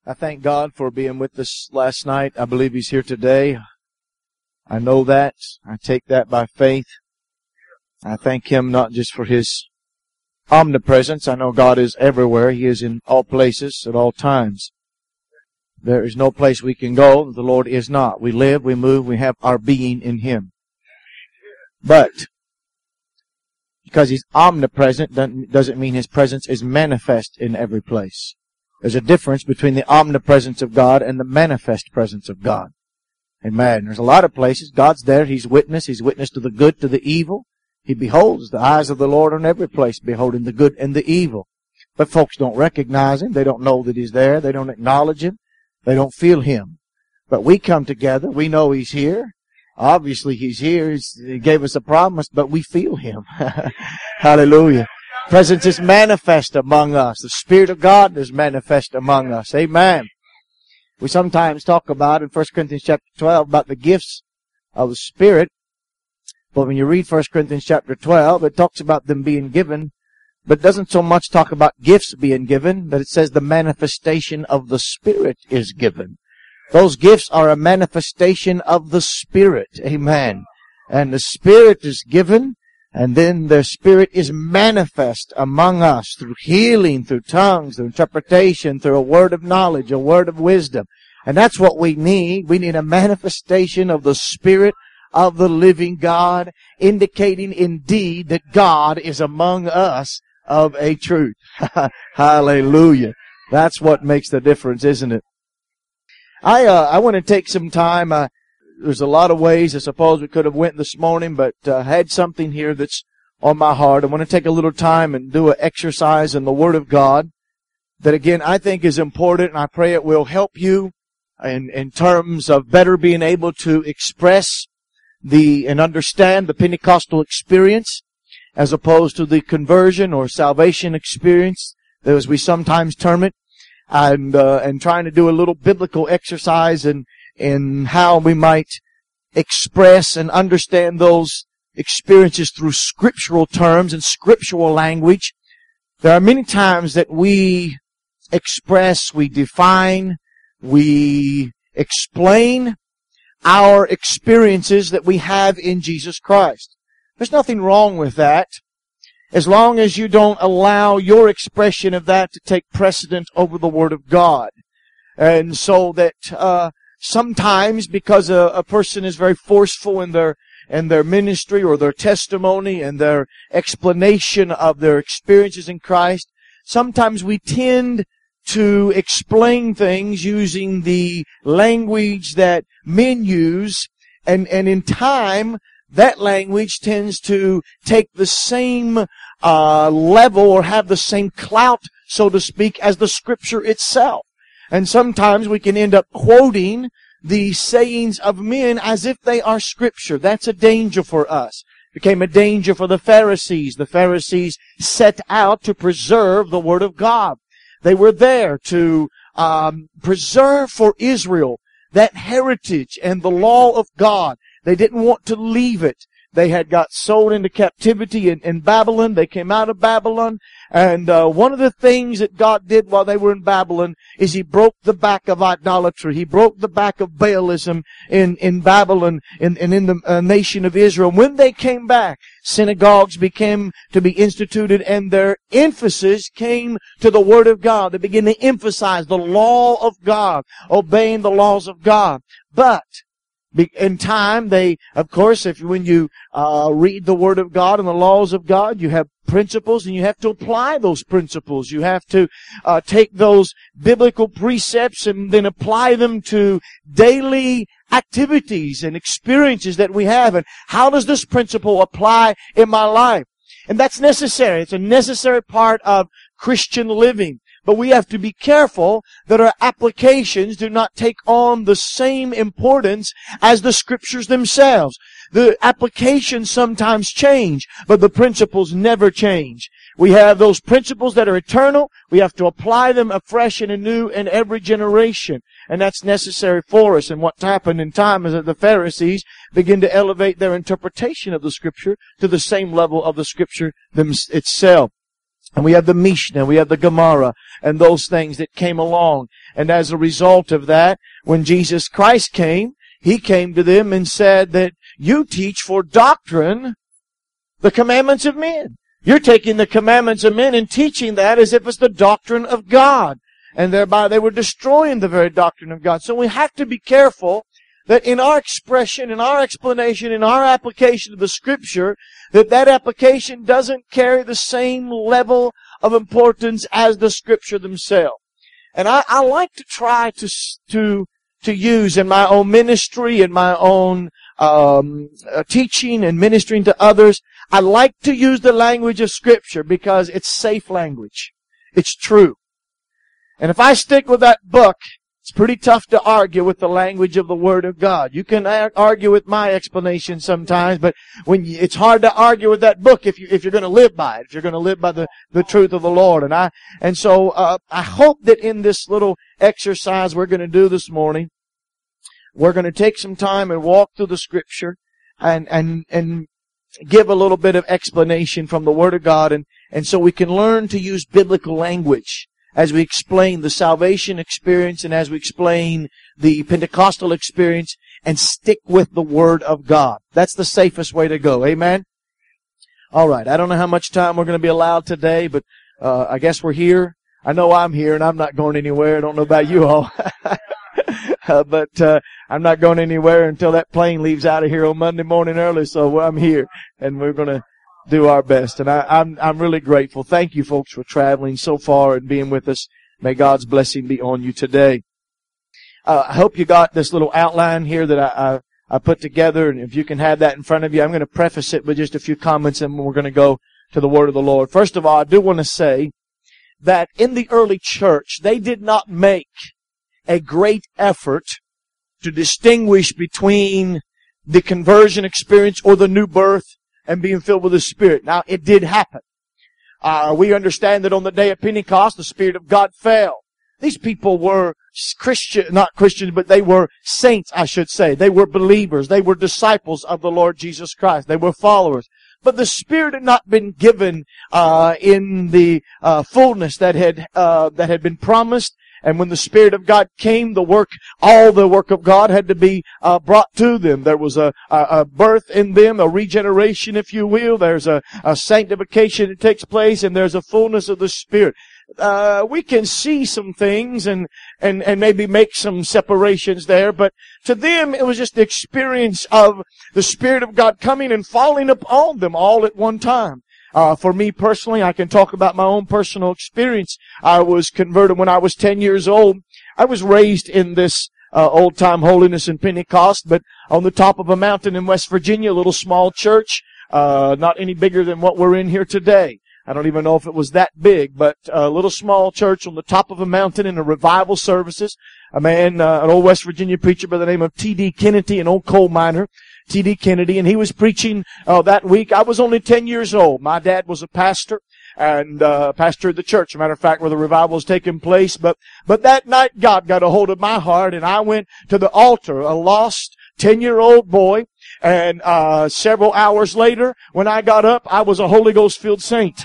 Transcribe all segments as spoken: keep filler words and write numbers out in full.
I thank God for being with us last night. I believe He's here today. I know that. I take that by faith. I thank Him not just for His omnipresence. I know God is everywhere. He is in all places at all times. There is no place we can go that the Lord is not. We live, we move, we have our being in Him. But because He's omnipresent doesn't mean His presence is manifest in every place. There's a difference between the omnipresence of God and the manifest presence of God. Amen. There's a lot of places. God's there. He's witness. He's witness to the good, to the evil. He beholds. The eyes of the Lord are in every place, beholding the good and the evil. But folks don't recognize Him. They don't know that He's there. They don't acknowledge Him. They don't feel Him. But we come together. We know He's here. Obviously He's here. He's, he gave us a promise, but we feel Him. Hallelujah. Presence is manifest among us. The Spirit of God is manifest among us. Amen. We sometimes talk about in First Corinthians chapter twelve about the gifts of the Spirit. But when you read First Corinthians chapter twelve, it talks about them being given, but it doesn't so much talk about gifts being given, but it says the manifestation of the Spirit is given. Those gifts are a manifestation of the Spirit. Amen. And the Spirit is given, and then the Spirit is manifest among us through healing, through tongues, through interpretation, through a word of knowledge, a word of wisdom. And that's what we need. We need a manifestation of the Spirit of the living God, indicating indeed that God is among us of a truth. Hallelujah. That's what makes the difference, isn't it? I uh, I want to take some time. Uh, There's a lot of ways I suppose we could have went this morning, but uh, had something here that's on my heart. I want to take a little time and do an exercise in the Word of God that, again, I think is important, and I pray it will help you in, in terms of better being able to express the and understand the Pentecostal experience as opposed to the conversion or salvation experience, as we sometimes term it, and uh, and trying to do a little biblical exercise and in how we might express and understand those experiences through scriptural terms and scriptural language. There are many times that we express, we define, we explain our experiences that we have in Jesus Christ. There's nothing wrong with that, as long as you don't allow your expression of that to take precedent over the Word of God. And so that uh sometimes, because a, a person is very forceful in their in their ministry or their testimony and their explanation of their experiences in Christ, sometimes we tend to explain things using the language that men use, and, and in time, that language tends to take the same uh level or have the same clout, so to speak, as the Scripture itself. And sometimes we can end up quoting the sayings of men as if they are Scripture. That's a danger for us. It became a danger for the Pharisees. The Pharisees set out to preserve the Word of God. They were there to um, preserve for Israel that heritage and the law of God. They didn't want to leave it. They had got sold into captivity in, in Babylon. They came out of Babylon. And uh, one of the things that God did while they were in Babylon is He broke the back of idolatry. He broke the back of Baalism in, in Babylon and in, in the uh, nation of Israel. When they came back, synagogues became to be instituted, and their emphasis came to the Word of God. They began to emphasize the law of God, obeying the laws of God. But in time, they, of course, if when you uh, read the Word of God and the laws of God, you have principles, and you have to apply those principles. You have to uh, take those biblical precepts and then apply them to daily activities and experiences that we have. And how does this principle apply in my life? And that's necessary. It's a necessary part of Christian living. But we have to be careful that our applications do not take on the same importance as the Scriptures themselves. The applications sometimes change, but the principles never change. We have those principles that are eternal. We have to apply them afresh and anew in every generation. And that's necessary for us. And what happened in time is that the Pharisees begin to elevate their interpretation of the Scripture to the same level of the Scripture itself. And we have the Mishnah, we have the Gemara, and those things that came along. And as a result of that, when Jesus Christ came, He came to them and said that you teach for doctrine the commandments of men. You're taking the commandments of men and teaching that as if it's the doctrine of God. And thereby they were destroying the very doctrine of God. So we have to be careful that in our expression, in our explanation, in our application of the Scripture, that that application doesn't carry the same level of importance as the Scripture themselves. And I, I like to try to to to use in my own ministry, in my own um, uh, teaching and ministering to others, I like to use the language of Scripture because it's safe language. It's true. And if I stick with that book, it's pretty tough to argue with the language of the Word of God. You can argue with my explanation sometimes, but when you, it's hard to argue with that book if you if you're going to live by it, if you're going to live by the the truth of the Lord. And I and so uh, I hope that in this little exercise we're going to do this morning, we're going to take some time and walk through the Scripture and and and give a little bit of explanation from the Word of God, and and so we can learn to use biblical language as we explain the salvation experience and as we explain the Pentecostal experience, and stick with the Word of God. That's the safest way to go. Amen? All right. I don't know how much time we're going to be allowed today, but uh, I guess we're here. I know I'm here, and I'm not going anywhere. I don't know about you all. uh, but uh, I'm not going anywhere until that plane leaves out of here on Monday morning early, so I'm here, and we're going to do our best. And I, I'm, I'm really grateful. Thank you folks for traveling so far and being with us. May God's blessing be on you today. Uh, I hope you got this little outline here that I, I, I put together. And if you can have that in front of you, I'm going to preface it with just a few comments and we're going to go to the Word of the Lord. First of all, I do want to say that in the early church, they did not make a great effort to distinguish between the conversion experience or the new birth and being filled with the Spirit. Now, it did happen. Uh, we understand that on the day of Pentecost, the Spirit of God fell. These people were Christian, not Christians, but they were saints, I should say. They were believers. They were disciples of the Lord Jesus Christ. They were followers. But the Spirit had not been given uh, in the uh, fullness that had uh, that had been promised. And when the Spirit of God came, the work, all the work of God had to be uh, brought to them. There was a, a, a birth in them, a regeneration, if you will. There's a, a sanctification that takes place, and there's a fullness of the Spirit. Uh, we can see some things and, and, and maybe make some separations there, but to them it was just the experience of the Spirit of God coming and falling upon them all at one time. Uh, for me personally, I can talk about my own personal experience. I was converted when I was ten years old. I was raised in this uh, old-time holiness and Pentecost, but on the top of a mountain in West Virginia, a little small church, uh, not any bigger than what we're in here today. I don't even know if it was that big, but a little small church on the top of a mountain in the revival services. A man, uh, an old West Virginia preacher by the name of T D Kennedy, an old coal miner, T D Kennedy, and he was preaching uh, that week. I was only ten years old. My dad was a pastor and uh pastor of the church, as a matter of fact, where the revival was taking place. But but that night, God got a hold of my heart, and I went to the altar, a lost ten-year-old boy. And uh several hours later, when I got up, I was a Holy Ghost-filled saint.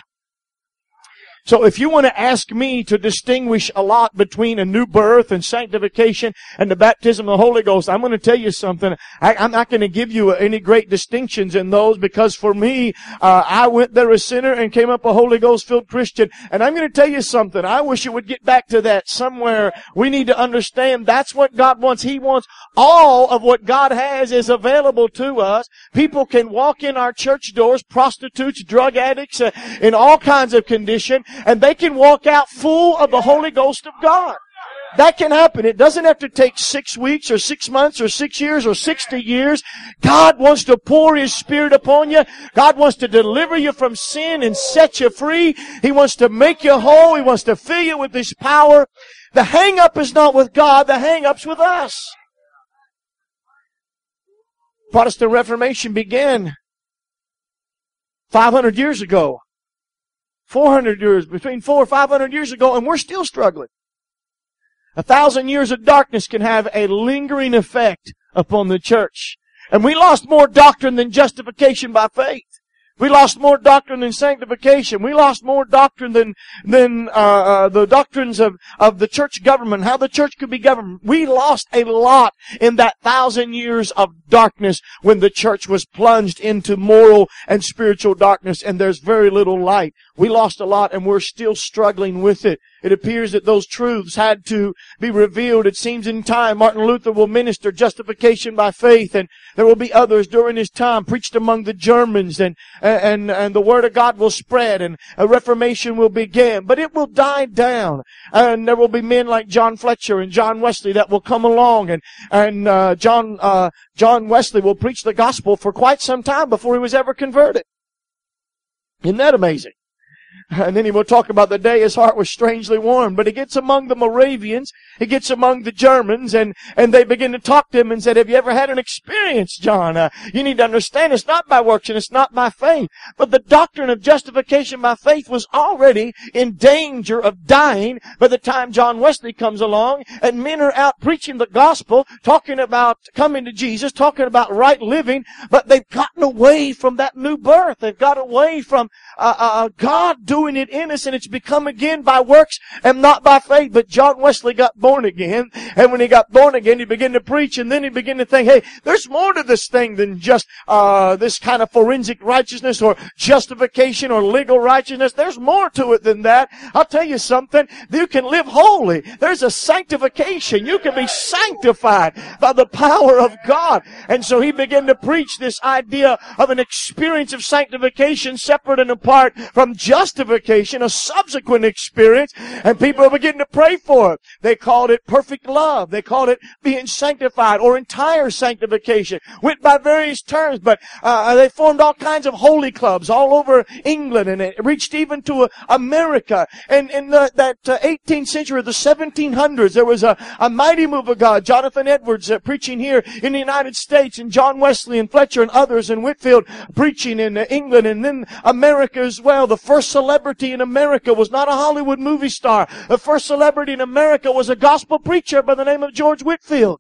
So if you want to ask me to distinguish a lot between a new birth and sanctification and the baptism of the Holy Ghost, I'm going to tell you something. I, I'm not going to give you any great distinctions in those, because for me, uh, I went there a sinner and came up a Holy Ghost-filled Christian. And I'm going to tell you something. I wish it would get back to that somewhere. We need to understand that's what God wants. He wants all of what God has is available to us. People can walk in our church doors, prostitutes, drug addicts, uh, in all kinds of condition, and they can walk out full of the Holy Ghost of God. That can happen. It doesn't have to take six weeks or six months or six years or sixty years. God wants to pour His Spirit upon you. God wants to deliver you from sin and set you free. He wants to make you whole. He wants to fill you with His power. The hang-up is not with God. The hang-up's with us. Protestant Reformation began five hundred years ago. four hundred years, between four or five hundred years ago, and we're still struggling. A thousand years of darkness can have a lingering effect upon the church. And we lost more doctrine than justification by faith. We lost more doctrine than sanctification. We lost more doctrine than than uh, uh, the doctrines of, of the church government, how the church could be governed. We lost a lot in that thousand years of darkness when the church was plunged into moral and spiritual darkness, and there's very little light. We lost a lot, and we're still struggling with it. It appears that those truths had to be revealed. It seems in time Martin Luther will minister justification by faith, and there will be others during his time preached among the Germans, and and and the word of God will spread, and a reformation will begin. But it will die down, and there will be men like John Fletcher and John Wesley that will come along, and and uh, John uh, John Wesley will preach the gospel for quite some time before he was ever converted. Isn't that amazing? And then he will talk about the day his heart was strangely warmed. But he gets among the Moravians, he gets among the Germans, and, and they begin to talk to him and said, have you ever had an experience, John? Uh, you need to understand it's not by works and it's not by faith. But the doctrine of justification by faith was already in danger of dying by the time John Wesley comes along, and men are out preaching the gospel, talking about coming to Jesus, talking about right living, but they've gotten away from that new birth. They've got away from uh, uh, God doing it in us, and it's become again by works and not by faith. But John Wesley got born again, and when he got born again, he began to preach, and then he began to think, hey, there's more to this thing than just uh this kind of forensic righteousness or justification or legal righteousness. There's more to it than that. I'll tell you something. You can live holy. There's a sanctification. You can be sanctified by the power of God. And so he began to preach this idea of an experience of sanctification separate and apart from justification. A subsequent experience, and people begin to pray for it. They called it perfect love. They called it being sanctified or entire sanctification. Went by various terms, but uh, they formed all kinds of holy clubs all over England, and it reached even to uh, America. And in the, that uh, eighteenth century, the seventeen hundreds, there was a, a mighty move of God. Jonathan Edwards uh, preaching here in the United States, and John Wesley and Fletcher and others, and Whitefield preaching in uh, England, and then America as well. The first celebrity in America was not a Hollywood movie star. The first celebrity in America was a gospel preacher by the name of George Whitefield.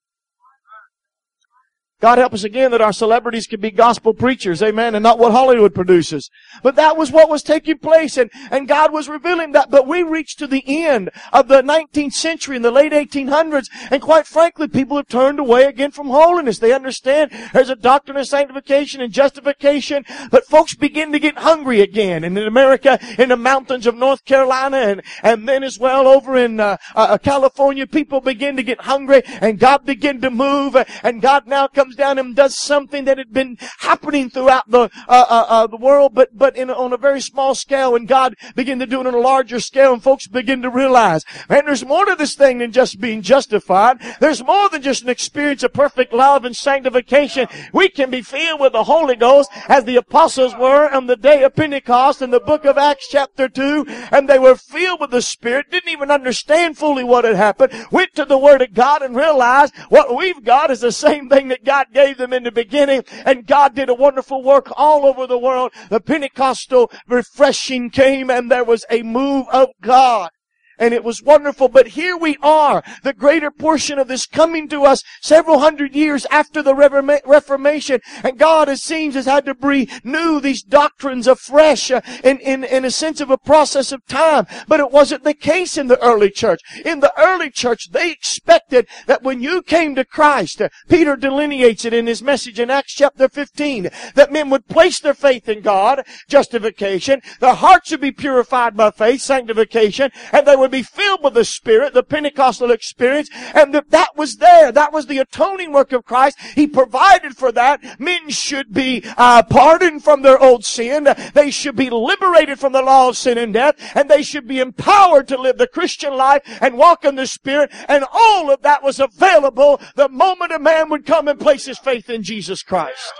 God help us again that our celebrities can be gospel preachers, amen, and not what Hollywood produces. But that was what was taking place, and, and God was revealing that. But we reached to the end of the nineteenth century in the late eighteen hundreds, and quite frankly, people have turned away again from holiness. They understand there's a doctrine of sanctification and justification, but folks begin to get hungry again. And in America, in the mountains of North Carolina, and, and then as well over in uh, uh, California, people begin to get hungry, and God began to move, and God now comes down and does something that had been happening throughout the uh, uh, uh, the world, but but in, on a very small scale, and God began to do it on a larger scale, and folks begin to realize, man, there's more to this thing than just being justified. There's more than just an experience of perfect love and sanctification. We can be filled with the Holy Ghost as the apostles were on the day of Pentecost in the book of Acts chapter two, and they were filled with the Spirit, didn't even understand fully what had happened, went to the Word of God and realized what we've got is the same thing that God gave them in the beginning, and God did a wonderful work all over the world. The Pentecostal refreshing came, and there was a move of God. And it was wonderful. But here we are, the greater portion of this coming to us several hundred years after the Reformation. And God, it seems, has had to renew these doctrines afresh uh, in, in, in a sense of a process of time. But it wasn't the case in the early church. In the early church, they expected that when you came to Christ, uh, Peter delineates it in his message in Acts chapter fifteen, that men would place their faith in God, justification, their hearts would be purified by faith, sanctification, and they would be filled with the Spirit, the Pentecostal experience, and that that was there. That was the atoning work of Christ. He provided for that. Men should be uh, pardoned from their old sin. They should be liberated from the law of sin and death, and they should be empowered to live the Christian life and walk in the Spirit, and all of that was available the moment a man would come and place his faith in Jesus Christ.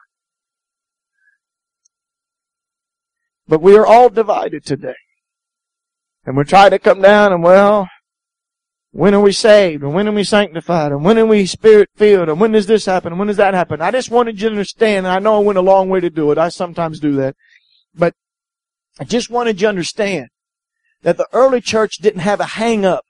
But we are all divided today. And we're trying to come down and, well, when are we saved? And when are we sanctified? And when are we Spirit-filled? And when does this happen? And when does that happen? I just wanted you to understand, and I know I went a long way to do it. I sometimes do that. But I just wanted you to understand that the early church didn't have a hang-up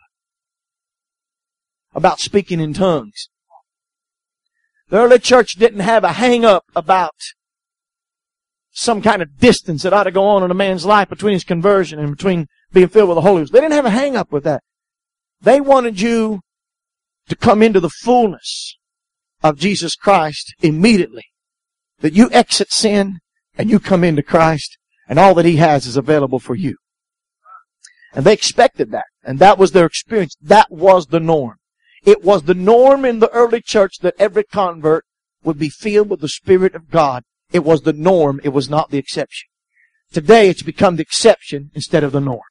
about speaking in tongues. The early church didn't have a hang-up about some kind of distance that ought to go on in a man's life between his conversion and between being filled with the Holy Ghost. They didn't have a hang up with that. They wanted you to come into the fullness of Jesus Christ immediately. That you exit sin and you come into Christ and all that He has is available for you. And they expected that. And that was their experience. That was the norm. It was the norm in the early church that every convert would be filled with the Spirit of God. It was the norm. It was not the exception. Today it's become the exception instead of the norm.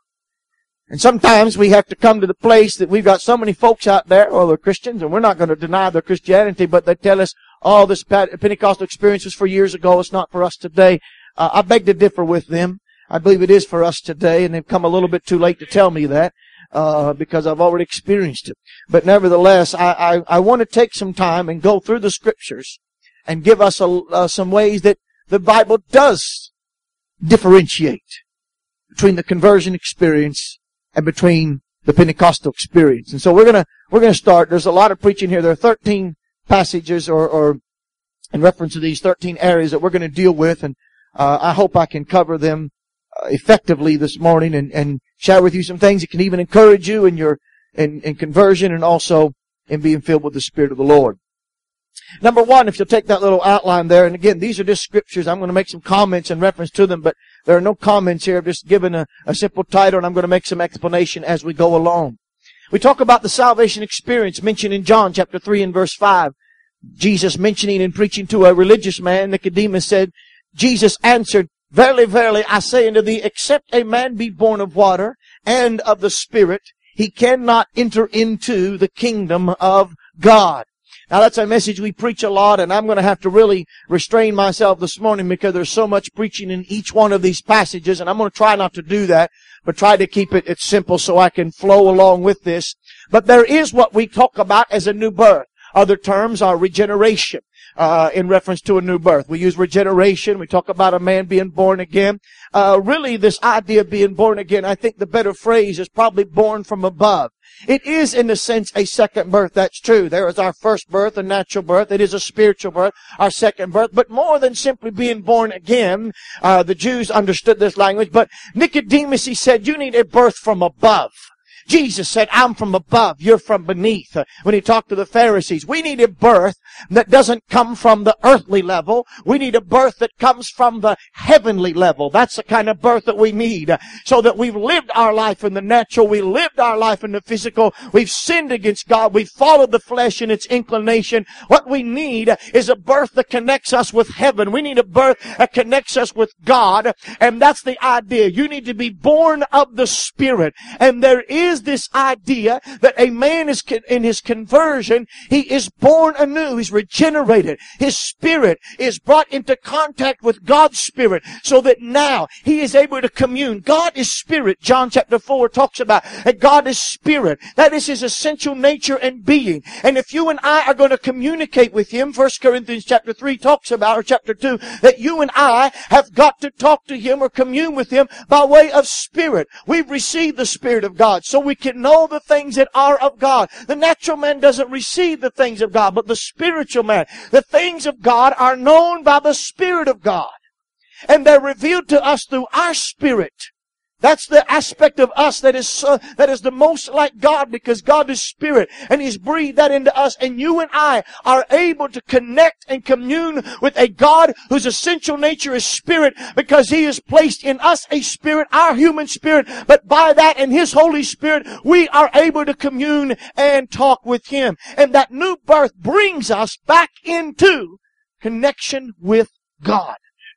And sometimes we have to come to the place that we've got so many folks out there, well, they're Christians, and we're not going to deny their Christianity, but they tell us, oh, this Pentecostal experience was for years ago, it's not for us today. Uh, I beg to differ with them. I believe it is for us today, and they've come a little bit too late to tell me that, uh, because I've already experienced it. But nevertheless, I, I, I want to take some time and go through the Scriptures and give us a, uh, some ways that the Bible does differentiate between the conversion experience and between the Pentecostal experience. And so we're gonna, we're gonna start. There's a lot of preaching here. There are thirteen passages or, or in reference to these thirteen areas that we're gonna deal with, and, uh, I hope I can cover them uh, effectively this morning and, and share with you some things that can even encourage you in your, in, in conversion and also in being filled with the Spirit of the Lord. Number one, if you'll take that little outline there, and again, these are just scriptures. I'm going to make some comments in reference to them, but there are no comments here. I've just given a, a simple title, and I'm going to make some explanation as we go along. We talk about the salvation experience mentioned in John chapter three and verse five. Jesus mentioning and preaching to a religious man, Nicodemus said, Jesus answered, Verily, verily, I say unto thee, except a man be born of water and of the Spirit, he cannot enter into the kingdom of God. Now that's a message we preach a lot, and I'm going to have to really restrain myself this morning because there's so much preaching in each one of these passages, and I'm going to try not to do that, but try to keep it, it simple so I can flow along with this. But there is what we talk about as a new birth. Other terms are regeneration, uh, in reference to a new birth. We use regeneration. We talk about a man being born again. Uh, really this idea of being born again, I think the better phrase is probably born from above. It is, in a sense, a second birth. That's true. There is our first birth, a natural birth. It is a spiritual birth, our second birth. But more than simply being born again, uh, the Jews understood this language. But Nicodemus, he said, you need a birth from above. Jesus said, I'm from above, you're from beneath. When he talked to the Pharisees, we need a birth that doesn't come from the earthly level. We need a birth that comes from the heavenly level. That's the kind of birth that we need. So that we've lived our life in the natural, we lived our life in the physical, we've sinned against God, we've followed the flesh in its inclination. What we need is a birth that connects us with heaven. We need a birth that connects us with God. And that's the idea. You need to be born of the Spirit. And there is this idea that a man is in his conversion, he is born anew, he's regenerated. His spirit is brought into contact with God's Spirit so that now he is able to commune. God is Spirit. John chapter four talks about that God is Spirit. That is His essential nature and being. And if you and I are going to communicate with Him, First Corinthians chapter three talks about, or chapter two, that you and I have got to talk to Him or commune with Him by way of Spirit. We've received the Spirit of God, so we can know the things that are of God. The natural man doesn't receive the things of God, but the spiritual man, the things of God are known by the Spirit of God. And they're revealed to us through our spirit. That's the aspect of us that is uh, that is the most like God, because God is Spirit and He's breathed that into us, and you and I are able to connect and commune with a God whose essential nature is Spirit, because He has placed in us a spirit, our human spirit, but by that and His Holy Spirit we are able to commune and talk with Him. And that new birth brings us back into connection with God.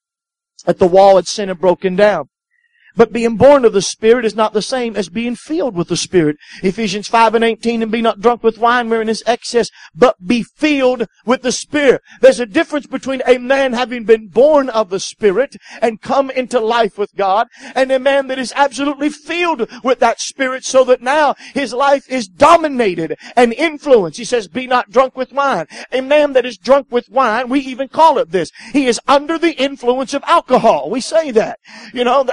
At the wall had sin had broken down. But being born of the Spirit is not the same as being filled with the Spirit. Ephesians five and eighteen, and be not drunk with wine wherein is excess, but be filled with the Spirit. There's a difference between a man having been born of the Spirit and come into life with God, and a man that is absolutely filled with that Spirit so that now his life is dominated and influenced. He says, be not drunk with wine. A man that is drunk with wine, we even call it this. He is under the influence of alcohol. We say that. You know, the alcohol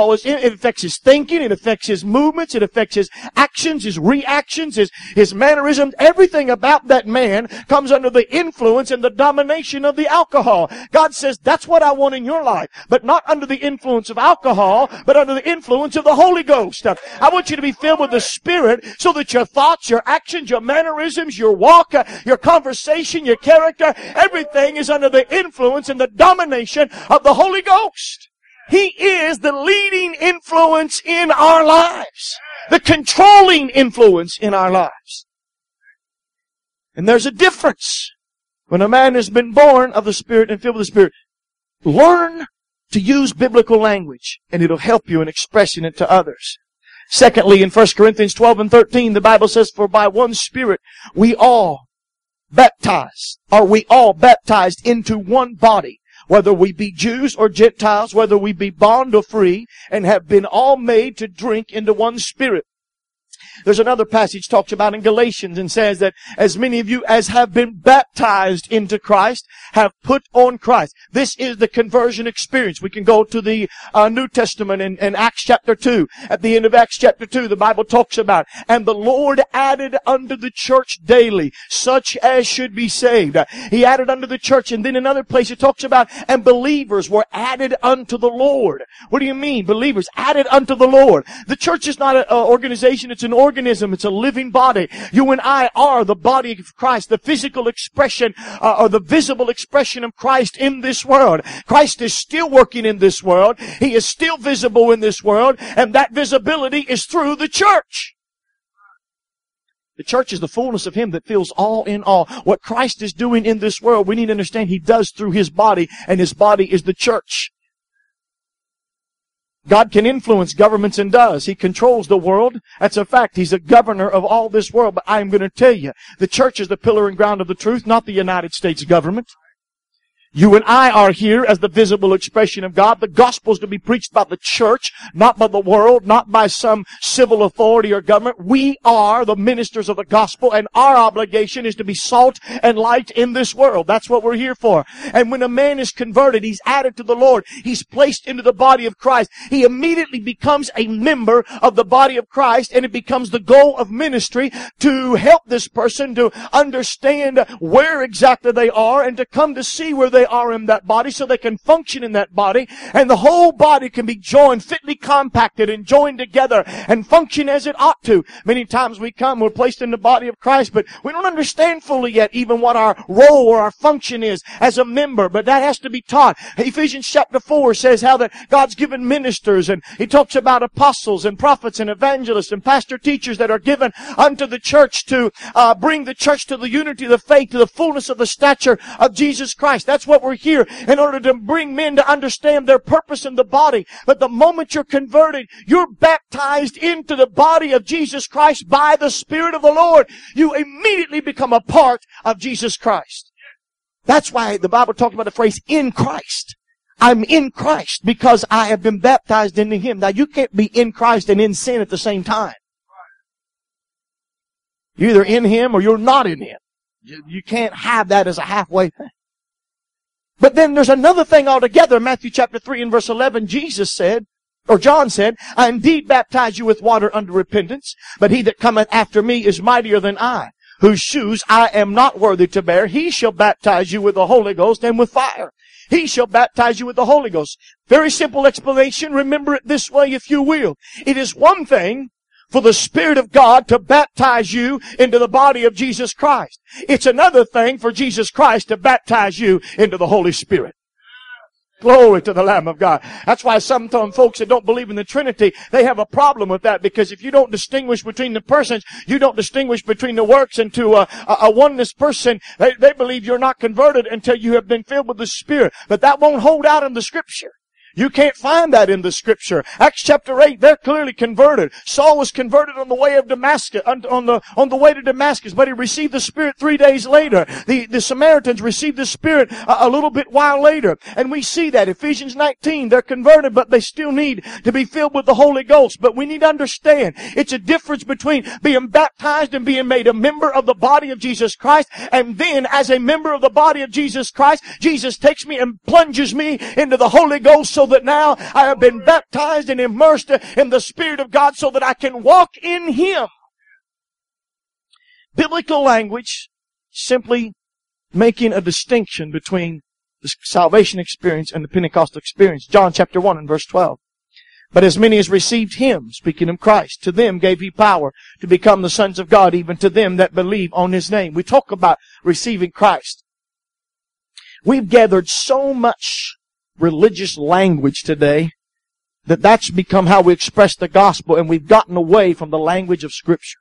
alcohol is in, it affects his thinking, it affects his movements, it affects his actions, his reactions, his, his mannerisms. Everything about that man comes under the influence and the domination of the alcohol. God says, that's what I want in your life, but not under the influence of alcohol, but under the influence of the Holy Ghost. I want you to be filled with the Spirit so that your thoughts, your actions, your mannerisms, your walk, your conversation, your character, everything is under the influence and the domination of the Holy Ghost. He is the leading influence in our lives. The controlling influence in our lives. And there's a difference. When a man has been born of the Spirit and filled with the Spirit, learn to use biblical language, and it'll help you in expressing it to others. Secondly, in First Corinthians twelve and thirteen, the Bible says, for by one Spirit we all baptized, are we all baptized into one body, whether we be Jews or Gentiles, whether we be bond or free, and have been all made to drink into one Spirit. There's another passage talks about in Galatians and says that as many of you as have been baptized into Christ have put on Christ. This is the conversion experience. We can go to the uh, New Testament in, in Acts chapter two. At the end of Acts chapter two, the Bible talks about, and the Lord added unto the church daily such as should be saved. He added unto the church, and then another place it talks about, and believers were added unto the Lord. What do you mean? Believers added unto the Lord. The church is not an organization, it's an organism. It's a living body. You and I are the body of Christ, the physical expression uh, or the visible expression of Christ in this world. Christ is still working in this world. He is still visible in this world, and that visibility is through the church. The church is the fullness of Him that fills all in all. What Christ is doing in this world, we need to understand He does through His body, and His body is the church. God can influence governments and does. He controls the world. That's a fact. He's a governor of all this world. But I'm going to tell you, the church is the pillar and ground of the truth, not the United States government. You and I are here as the visible expression of God. The gospel is to be preached by the church, not by the world, not by some civil authority or government. We are the ministers of the gospel, and our obligation is to be salt and light in this world. That's what we're here for. And when a man is converted, he's added to the Lord. He's placed into the body of Christ. He immediately becomes a member of the body of Christ, and it becomes the goal of ministry to help this person to understand where exactly they are and to come to see where they are in that body so they can function in that body, and the whole body can be joined, fitly compacted and joined together and function as it ought to. Many times we come, we're placed in the body of Christ, but we don't understand fully yet even what our role or our function is as a member, but that has to be taught. Ephesians chapter four says how that God's given ministers, and he talks about apostles and prophets and evangelists and pastor teachers that are given unto the church to uh, bring the church to the unity of the faith, to the fullness of the stature of Jesus Christ. That's what we're here in order to bring men to understand their purpose in the body. But the moment you're converted, you're baptized into the body of Jesus Christ by the Spirit of the Lord. You immediately become a part of Jesus Christ. That's why the Bible talks about the phrase, in Christ. I'm in Christ because I have been baptized into Him. Now you can't be in Christ and in sin at the same time. You're either in Him or you're not in Him. You can't have that as a halfway thing. But then there's another thing altogether. Matthew chapter three and verse eleven, Jesus said, or John said, I indeed baptize you with water unto repentance, but he that cometh after me is mightier than I, whose shoes I am not worthy to bear. He shall baptize you with the Holy Ghost and with fire. He shall baptize you with the Holy Ghost. Very simple explanation. Remember it this way if you will. It is one thing for the Spirit of God to baptize you into the body of Jesus Christ. It's another thing for Jesus Christ to baptize you into the Holy Spirit. Glory to the Lamb of God. That's why some folks that don't believe in the Trinity, they have a problem with that, because if you don't distinguish between the persons, you don't distinguish between the works, and to a, a, a oneness person, they, they believe you're not converted until you have been filled with the Spirit. But that won't hold out in the Scripture. You can't find that in the Scripture. Acts chapter eight, they're clearly converted. Saul was converted on the way of Damascus, on, on the on the way to Damascus, but he received the Spirit three days later. The the Samaritans received the Spirit a, a little bit while later, and we see that Ephesians nineteen. They're converted, but they still need to be filled with the Holy Ghost. But we need to understand it's a difference between being baptized and being made a member of the body of Jesus Christ, and then as a member of the body of Jesus Christ, Jesus takes me and plunges me into the Holy Ghost so so that now I have been baptized and immersed in the Spirit of God so that I can walk in Him. Biblical language simply making a distinction between the salvation experience and the Pentecostal experience. John chapter one and verse twelve. But as many as received Him, speaking of Christ, to them gave He power to become the sons of God, even to them that believe on His name. We talk about receiving Christ. We've gathered so much religious language today that that's become how we express the gospel, and we've gotten away from the language of Scripture.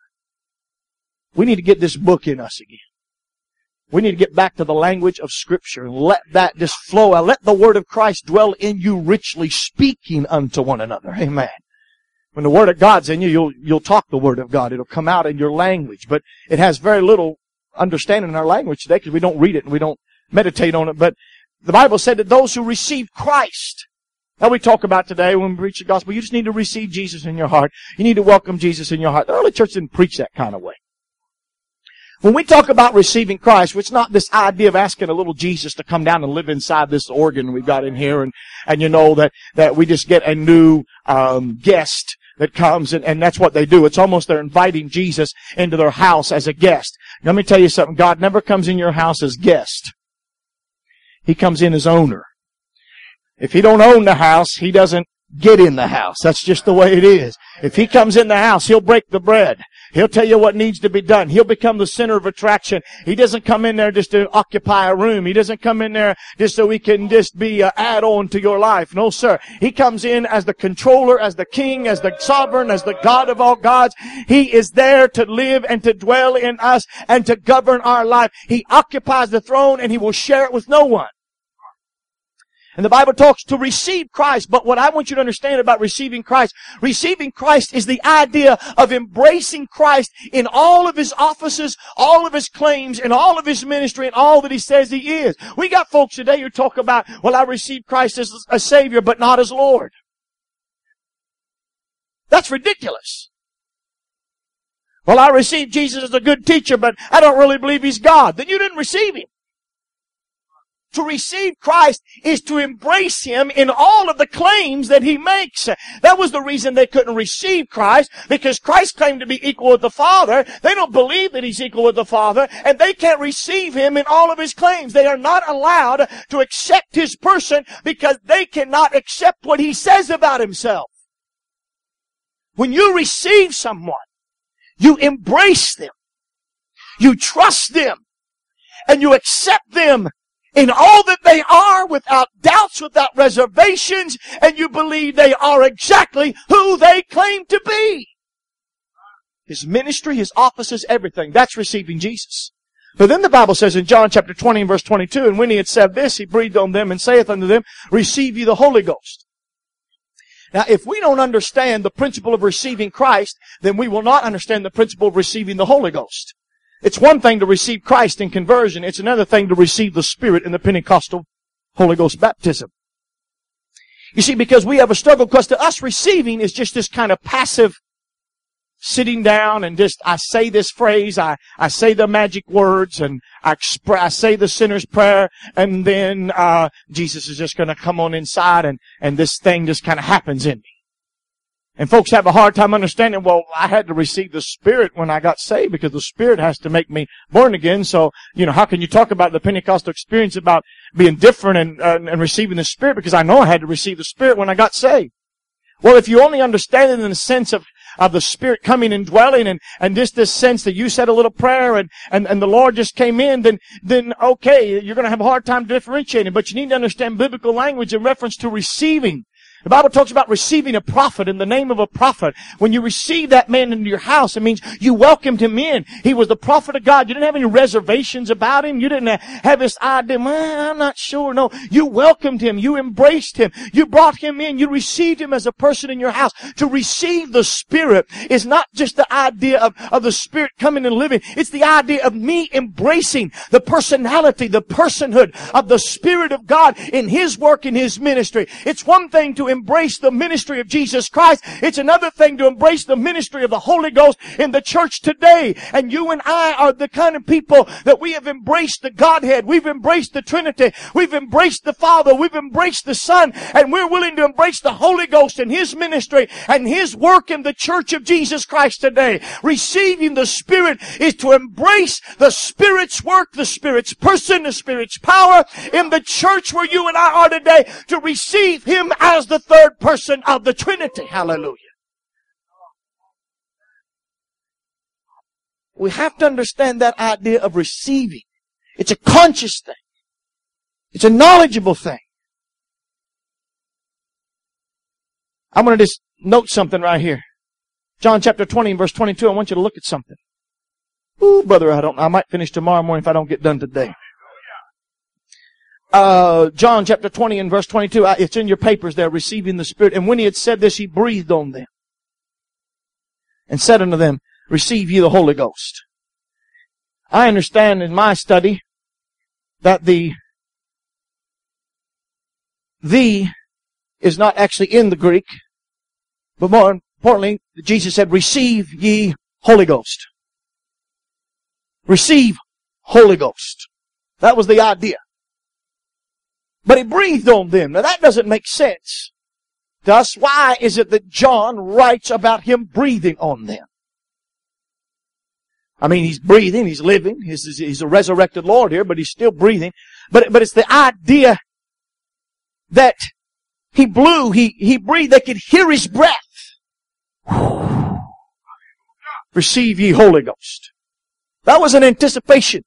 We need to get this book in us again. We need to get back to the language of Scripture and let that just flow out. Let the Word of Christ dwell in you richly, speaking unto one another. Amen. When the Word of God's in you, you'll, you'll talk the Word of God. It'll come out in your language. But it has very little understanding in our language today because we don't read it and we don't meditate on it. But the Bible said that those who receive Christ, now we talk about today when we preach the gospel, you just need to receive Jesus in your heart. You need to welcome Jesus in your heart. The early church didn't preach that kind of way. When we talk about receiving Christ, it's not this idea of asking a little Jesus to come down and live inside this organ we've got in here, and, and you know that, that we just get a new um, guest that comes, and, and that's what they do. It's almost they're inviting Jesus into their house as a guest. Let me tell you something. God never comes in your house as guest. He comes in as owner. If He don't own the house, He doesn't get in the house. That's just the way it is. If He comes in the house, He'll break the bread. He'll tell you what needs to be done. He'll become the center of attraction. He doesn't come in there just to occupy a room. He doesn't come in there just so He can just be an add-on to your life. No, sir. He comes in as the controller, as the king, as the sovereign, as the God of all gods. He is there to live and to dwell in us and to govern our life. He occupies the throne and He will share it with no one. And the Bible talks to receive Christ, but what I want you to understand about receiving Christ, receiving Christ is the idea of embracing Christ in all of His offices, all of His claims, and all of His ministry, and all that He says He is. We got folks today who talk about, well, I received Christ as a Savior, but not as Lord. That's ridiculous. Well, I received Jesus as a good teacher, but I don't really believe He's God. Then you didn't receive Him. To receive Christ is to embrace Him in all of the claims that He makes. That was the reason they couldn't receive Christ, because Christ claimed to be equal with the Father. They don't believe that He's equal with the Father, and they can't receive Him in all of His claims. They are not allowed to accept His person because they cannot accept what He says about Himself. When you receive someone, you embrace them, you trust them, and you accept them in all that they are, without doubts, without reservations, and you believe they are exactly who they claim to be. His ministry, His offices, everything. That's receiving Jesus. But then the Bible says in John chapter twenty and verse twenty-two, and when He had said this, He breathed on them and saith unto them, receive ye the Holy Ghost. Now, if we don't understand the principle of receiving Christ, then we will not understand the principle of receiving the Holy Ghost. It's one thing to receive Christ in conversion. It's another thing to receive the Spirit in the Pentecostal Holy Ghost baptism. You see, because we have a struggle, because to us receiving is just this kind of passive sitting down and just, I say this phrase, I, I say the magic words, and I, expre- I say the sinner's prayer, and then uh Jesus is just going to come on inside, and, and this thing just kind of happens in me. And folks have a hard time understanding, well, I had to receive the Spirit when I got saved because the Spirit has to make me born again. So, you know, how can you talk about the Pentecostal experience about being different and, uh, and receiving the Spirit? Because I know I had to receive the Spirit when I got saved. Well, if you only understand it in the sense of, of the Spirit coming and dwelling, and, and just this sense that you said a little prayer and, and, and the Lord just came in, then, then okay, you're going to have a hard time differentiating. But you need to understand biblical language in reference to receiving. The Bible talks about receiving a prophet in the name of a prophet. When you receive that man into your house, it means you welcomed him in. He was the prophet of God. You didn't have any reservations about him. You didn't have this idea, well, I'm not sure. No, you welcomed him. You embraced him. You brought him in. You received him as a person in your house. To receive the Spirit is not just the idea of, of the Spirit coming and living. It's the idea of me embracing the personality, the personhood of the Spirit of God in His work, in His ministry. It's one thing to embrace the ministry of Jesus Christ. It's another thing to embrace the ministry of the Holy Ghost in the church today. And you and I are the kind of people that we have embraced the Godhead. We've embraced the Trinity. We've embraced the Father. We've embraced the Son. And we're willing to embrace the Holy Ghost and His ministry and His work in the church of Jesus Christ today. Receiving the Spirit is to embrace the Spirit's work, the Spirit's person, the Spirit's power in the church where you and I are today, to receive Him as the third person of the Trinity. Hallelujah. We have to understand that idea of receiving. It's a conscious thing. It's a knowledgeable thing. I'm going to just note something right here. John chapter twenty and verse twenty-two. I want you to look at something. Ooh, brother, I don't. I might finish tomorrow morning if I don't get done today. Uh, John chapter twenty and verse twenty-two. It's in your papers there. Receiving the Spirit. And when He had said this, He breathed on them and said unto them, receive ye the Holy Ghost. I understand in my study that the the is not actually in the Greek, but more importantly, Jesus said, receive ye Holy Ghost. Receive Holy Ghost. That was the idea. But He breathed on them. Now that doesn't make sense to us. Why is it that John writes about Him breathing on them? I mean, He's breathing, He's living, He's, he's a resurrected Lord here, but He's still breathing. But, but it's the idea that He blew, He, He breathed, they could hear His breath. Receive ye Holy Ghost. That was an anticipation.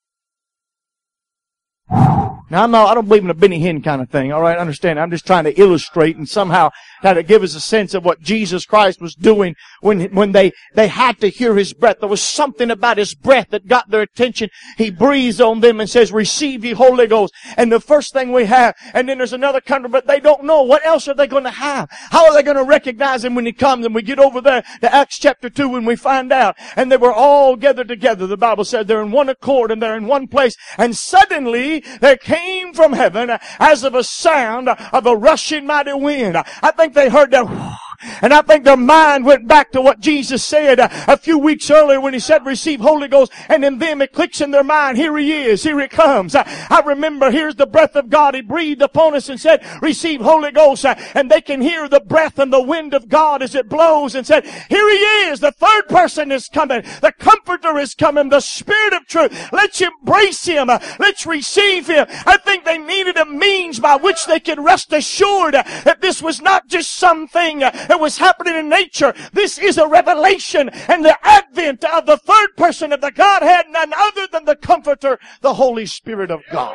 Now, I'm not, I don't believe in a Benny Hinn kind of thing, all right? Understand? I'm just trying to illustrate and somehow try to give us a sense of what Jesus Christ was doing when, when they, they had to hear His breath. There was something about His breath that got their attention. He breathes on them and says, receive ye Holy Ghost. And the first thing we have, and then there's another country, but they don't know. What else are they going to have? How are they going to recognize Him when He comes? And we get over there to Acts chapter two and we find out. And they were all gathered together. The Bible said they're in one accord and they're in one place. And suddenly there came from heaven as of a sound of a rushing mighty wind. I think they heard that. And I think their mind went back to what Jesus said a few weeks earlier when He said, receive Holy Ghost. And in them it clicks in their mind, here He is, here He comes. I remember, here's the breath of God. He breathed upon us and said, receive Holy Ghost. And they can hear the breath and the wind of God as it blows and said, here He is. The third person is coming. The Comforter is coming. The Spirit of truth. Let's embrace Him. Let's receive Him. I think they needed a means by which they could rest assured that this was not just something that was happening in nature. This is a revelation and the advent of the third person of the Godhead, none other than the Comforter, the Holy Spirit of God.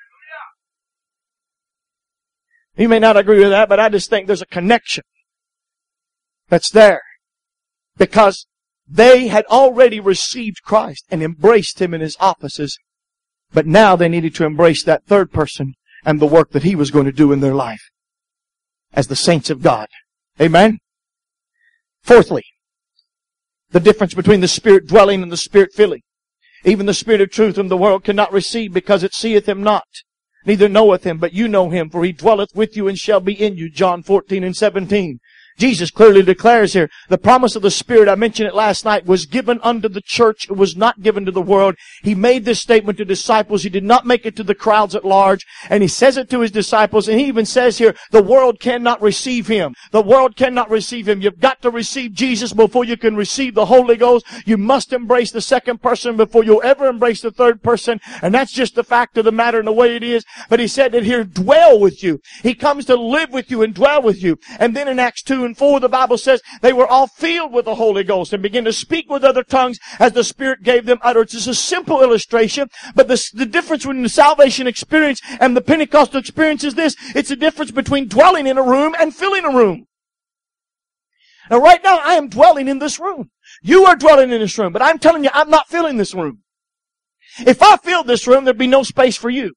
You may not agree with that, but I just think there's a connection that's there. Because they had already received Christ and embraced Him in His offices, but now they needed to embrace that third person and the work that He was going to do in their life as the saints of God. Amen? Fourthly, the difference between the Spirit dwelling and the Spirit filling. Even the Spirit of truth whom the world cannot receive, because it seeth Him not, neither knoweth Him, but you know Him, for He dwelleth with you and shall be in you. John fourteen and seventeen. Jesus clearly declares here, the promise of the Spirit, I mentioned it last night, was given unto the church. It was not given to the world. He made this statement to disciples. He did not make it to the crowds at large. And He says it to His disciples. And He even says here, the world cannot receive Him. The world cannot receive Him. You've got to receive Jesus before you can receive the Holy Ghost. You must embrace the second person before you'll ever embrace the third person. And that's just the fact of the matter and the way it is. But He said that here, dwell with you. He comes to live with you and dwell with you. And then in Acts two and four, the Bible says they were all filled with the Holy Ghost and began to speak with other tongues as the Spirit gave them utterance. It's a simple illustration, but the, the difference between the salvation experience and the Pentecostal experience is this. It's a difference between dwelling in a room and filling a room. Now right now I am dwelling in this room. You are dwelling in this room, but I'm telling you I'm not filling this room. If I filled this room, there'd be no space for you.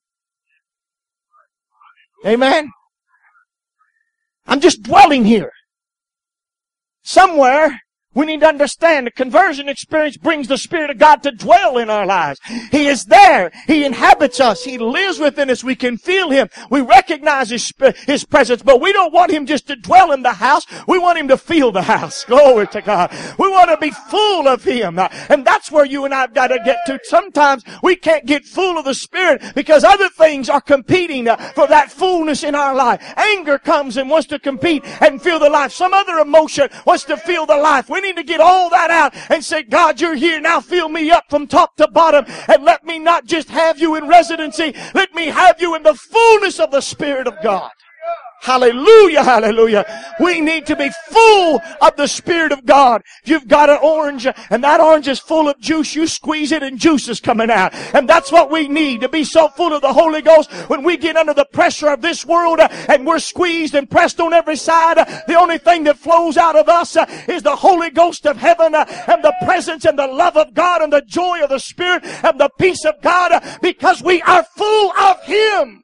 Amen? I'm just dwelling here. Somewhere We need to understand the conversion experience brings the Spirit of God to dwell in our lives. He is there. He inhabits us. He lives within us. We can feel Him. We recognize His, His presence, but we don't want Him just to dwell in the house. We want Him to feel the house. Glory to God. We want to be full of Him. And that's where you and I have got to get to. Sometimes we can't get full of the Spirit because other things are competing for that fullness in our life. Anger comes and wants to compete and feel the life. Some other emotion wants to feel the life. We need to get all that out and say, God, you're here. Now fill me up from top to bottom and let me not just have you in residency. Let me have you in the fullness of the Spirit of God. Hallelujah, hallelujah. We need to be full of the Spirit of God. If you've got an orange and that orange is full of juice, you squeeze it and juice is coming out. And that's what we need, to be so full of the Holy Ghost. When we get under the pressure of this world and we're squeezed and pressed on every side, the only thing that flows out of us is the Holy Ghost of heaven and the presence and the love of God and the joy of the Spirit and the peace of God, because we are full of Him.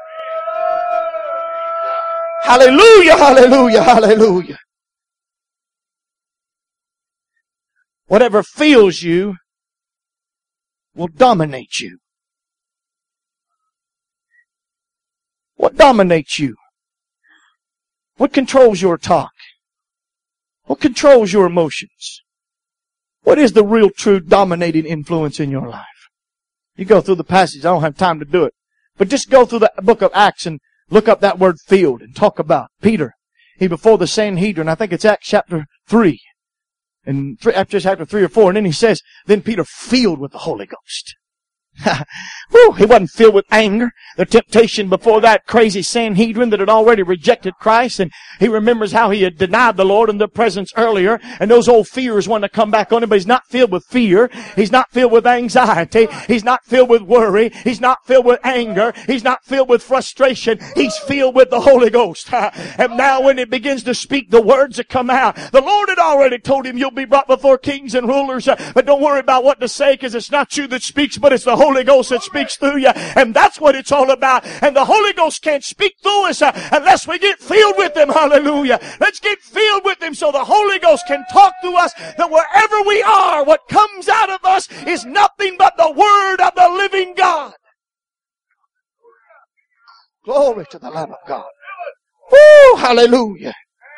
Hallelujah, hallelujah, hallelujah. Whatever fills you will dominate you. What dominates you? What controls your talk? What controls your emotions? What is the real, true, dominating influence in your life? You go through the passage. I don't have time to do it. But just go through the book of Acts and look up that word filled and talk about Peter. He before the Sanhedrin. I think it's Acts chapter three. And after chapter three or four. And then he says, then Peter filled with the Holy Ghost. Whew, he wasn't filled with anger. The temptation before that crazy Sanhedrin that had already rejected Christ. And he remembers how he had denied the Lord in their presence earlier. And those old fears want to come back on him. But he's not filled with fear. He's not filled with anxiety. He's not filled with worry. He's not filled with anger. He's not filled with frustration. He's filled with the Holy Ghost. And now when he begins to speak, the words that come out. The Lord had already told him, you'll be brought before kings and rulers. But don't worry about what to say, because it's not you that speaks, but it's the Holy Ghost that speaks through you. And that's what it's all about. And the Holy Ghost can't speak through us uh, unless we get filled with Him. Hallelujah. Let's get filled with Him so the Holy Ghost can talk to us, that wherever we are, what comes out of us is nothing but the Word of the living God. Glory to the Lamb of God. Woo, hallelujah.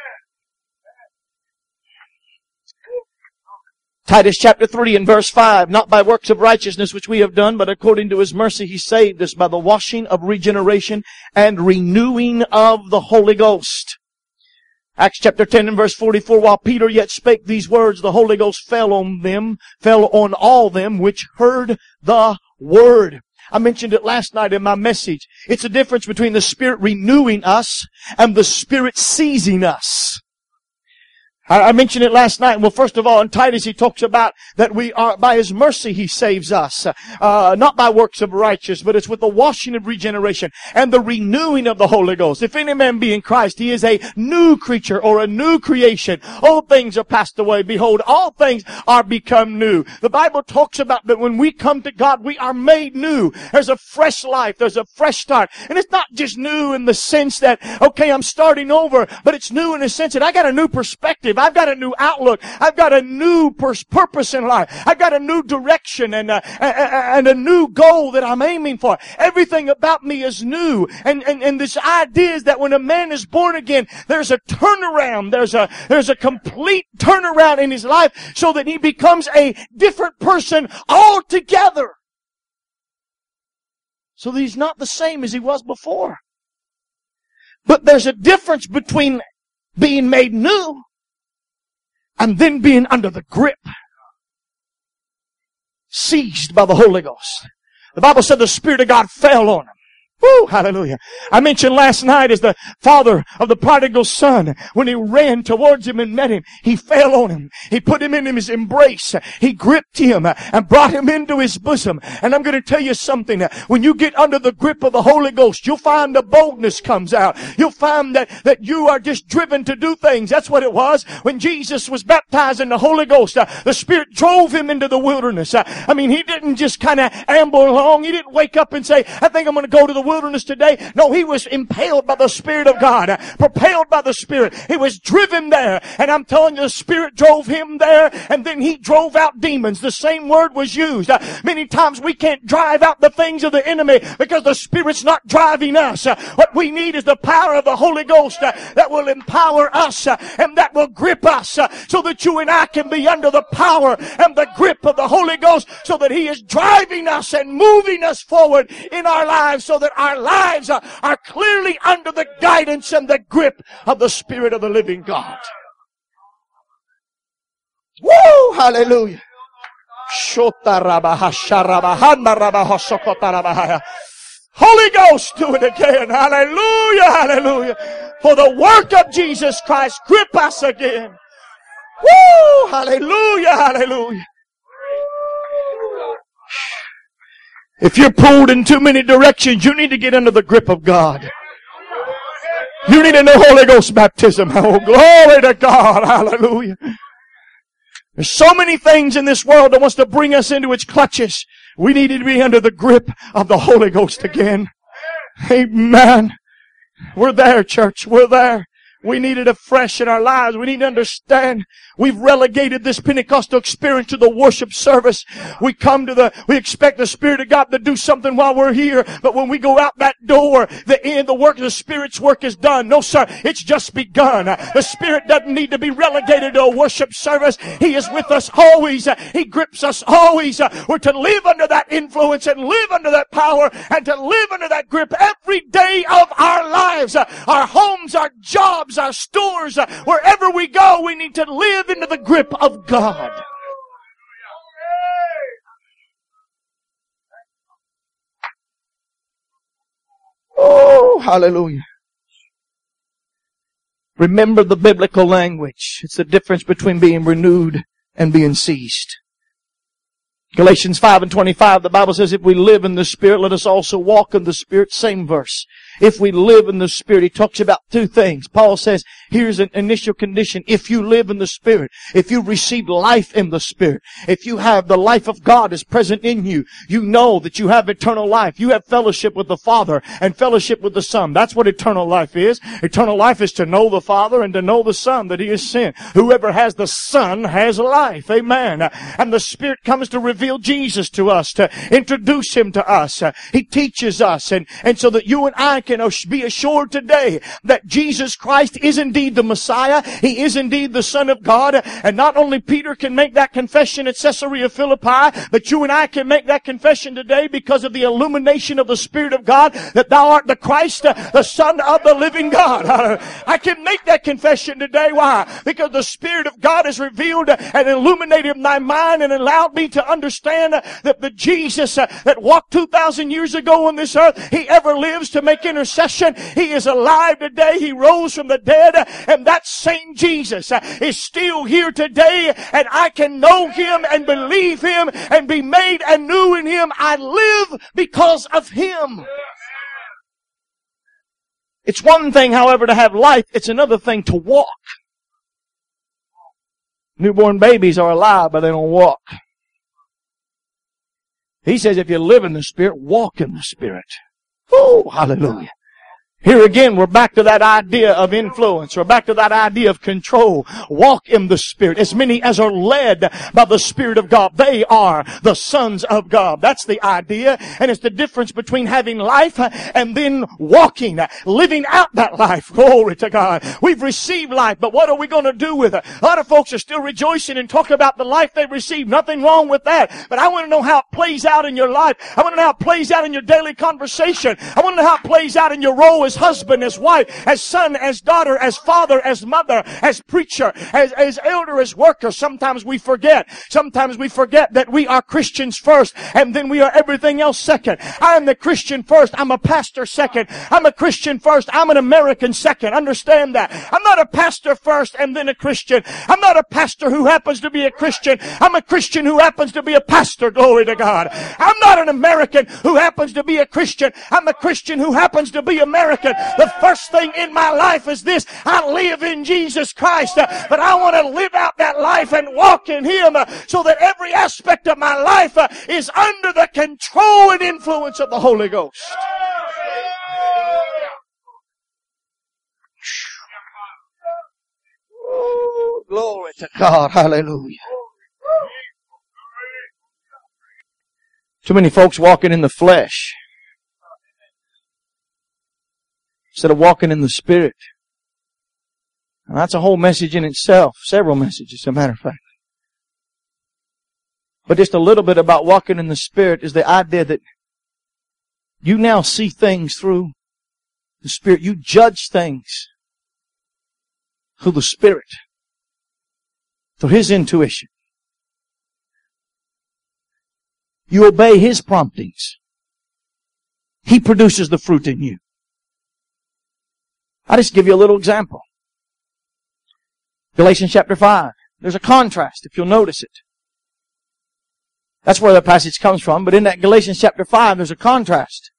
Titus chapter three and verse five, not by works of righteousness which we have done, but according to His mercy He saved us by the washing of regeneration and renewing of the Holy Ghost. Acts chapter ten and verse forty-four, while Peter yet spake these words, the Holy Ghost fell on them, fell on all them which heard the word. I mentioned it last night in my message. It's a difference between the Spirit renewing us and the Spirit seizing us. I mentioned it last night. Well, first of all, in Titus, he talks about that we are, by His mercy, He saves us. Uh, not by works of righteousness, but it's with the washing of regeneration and the renewing of the Holy Ghost. If any man be in Christ, he is a new creature or a new creation. Old things are passed away. Behold, all things are become new. The Bible talks about that when we come to God, we are made new. There's a fresh life. There's a fresh start. And it's not just new in the sense that, okay, I'm starting over, but it's new in the sense that I got a new perspective. I've got a new outlook. I've got a new pers- purpose in life. I've got a new direction and a, and a new goal that I'm aiming for. Everything about me is new. And, and, and this idea is that when a man is born again, there's a turnaround. There's a, there's a complete turnaround in his life so that he becomes a different person altogether. So that he's not the same as he was before. But there's a difference between being made new and then being under the grip, seized by the Holy Ghost. The Bible said the Spirit of God fell on him. Woo, hallelujah. I mentioned last night as the father of the prodigal son, when he ran towards him and met him, he fell on him. He put him in his embrace. He gripped him and brought him into his bosom. And I'm going to tell you something. When you get under the grip of the Holy Ghost, you'll find the boldness comes out. You'll find that, that you are just driven to do things. That's what it was. When Jesus was baptized in the Holy Ghost, uh, the Spirit drove him into the wilderness. Uh, I mean, he didn't just kind of amble along. He didn't wake up and say, I think I'm going to go to the wilderness today. No, he was impaled by the Spirit of God, propelled by the Spirit. He was driven there. And I'm telling you, the Spirit drove him there, and then he drove out demons. The same word was used. Uh, many times we can't drive out the things of the enemy because the Spirit's not driving us. Uh, what we need is the power of the Holy Ghost uh, that will empower us uh, and that will grip us uh, so that you and I can be under the power and the grip of the Holy Ghost, so that he is driving us and moving us forward in our lives, so that our lives uh, are clearly under the guidance and the grip of the Spirit of the living God. Woo! Hallelujah. Holy Ghost, do it again. Hallelujah, hallelujah. For the work of Jesus Christ, grip us again. Woo! Hallelujah, hallelujah. If you're pulled in too many directions, you need to get under the grip of God. You need to know Holy Ghost baptism. Oh, glory to God. Hallelujah. There's so many things in this world that wants to bring us into its clutches. We need to be under the grip of the Holy Ghost again. Amen. We're there, church. We're there. We need it afresh in our lives. We need to understand we've relegated this Pentecostal experience to the worship service. We come to the, we expect the Spirit of God to do something while we're here. But when we go out that door, the end, the work of the Spirit's work is done. No, sir. It's just begun. The Spirit doesn't need to be relegated to a worship service. He is with us always. He grips us always. We're to live under that influence and live under that power and to live under that grip every day of our lives. Our homes, our jobs, our stores, uh, wherever we go, we need to live into the grip of God. Oh, hallelujah. Remember the biblical language. It's the difference between being renewed and being seized. Galatians five and twenty-five, the Bible says, if we live in the Spirit, let us also walk in the Spirit. Same verse. If we live in the Spirit, he talks about two things. Paul says, here's an initial condition. If you live in the Spirit, if you receive life in the Spirit, if you have the life of God is present in you, you know that you have eternal life. You have fellowship with the Father and fellowship with the Son. That's what eternal life is. Eternal life is to know the Father and to know the Son that He has sent. Whoever has the Son has life. Amen. And the Spirit comes to reveal Jesus to us, to introduce Him to us. He teaches us, and, and so that you and I can be assured today that Jesus Christ is indeed the Messiah. He is indeed the Son of God. And not only Peter can make that confession at Caesarea Philippi, but you and I can make that confession today because of the illumination of the Spirit of God that thou art the Christ, the Son of the living God. I can make that confession today. Why? Because the Spirit of God has revealed and illuminated my mind and allowed me to understand that the Jesus that walked two thousand years ago on this earth, He ever lives to make intercession. He is alive today. He rose from the dead, and that same Jesus is still here today, and I can know Him and believe Him and be made anew in Him. I live because of Him. It's one thing, however, to have life. It's another thing to walk. Newborn babies are alive, but they don't walk. He says if you live in the Spirit, walk in the Spirit. Oh, hallelujah. Here again, we're back to that idea of influence. We're back to that idea of control. Walk in the Spirit. As many as are led by the Spirit of God, they are the sons of God. That's the idea. And it's the difference between having life and then walking, living out that life. Glory to God. We've received life, but what are we going to do with it? A lot of folks are still rejoicing and talking about the life they've received. Nothing wrong with that. But I want to know how it plays out in your life. I want to know how it plays out in your daily conversation. I want to know how it plays out in your role as husband, as wife, as son, as daughter, as father, as mother, as preacher, as, as elder, as worker. Sometimes we forget. Sometimes we forget that we are Christians first and then we are everything else second. I am the Christian first. I'm a pastor second. I'm a Christian first. I'm an American second. Understand that. I'm not a pastor first and then a Christian. I'm not a pastor who happens to be a Christian. I'm a Christian who happens to be a pastor. Glory to God. I'm not an American who happens to be a Christian. I'm a Christian who happens to be American. The first thing in my life is this. I live in Jesus Christ, uh, but I want to live out that life and walk in Him uh, so that every aspect of my life uh, is under the control and influence of the Holy Ghost. Glory to God. Hallelujah. Too many folks walking in the flesh instead of walking in the Spirit. And that's a whole message in itself. Several messages, as a matter of fact. But just a little bit about walking in the Spirit is the idea that you now see things through the Spirit. You judge things through the Spirit. Through His intuition. You obey His promptings. He produces the fruit in you. I'll just give you a little example. Galatians chapter five. There's a contrast, if you'll notice it. That's where the passage comes from, but in that Galatians chapter five, there's a contrast.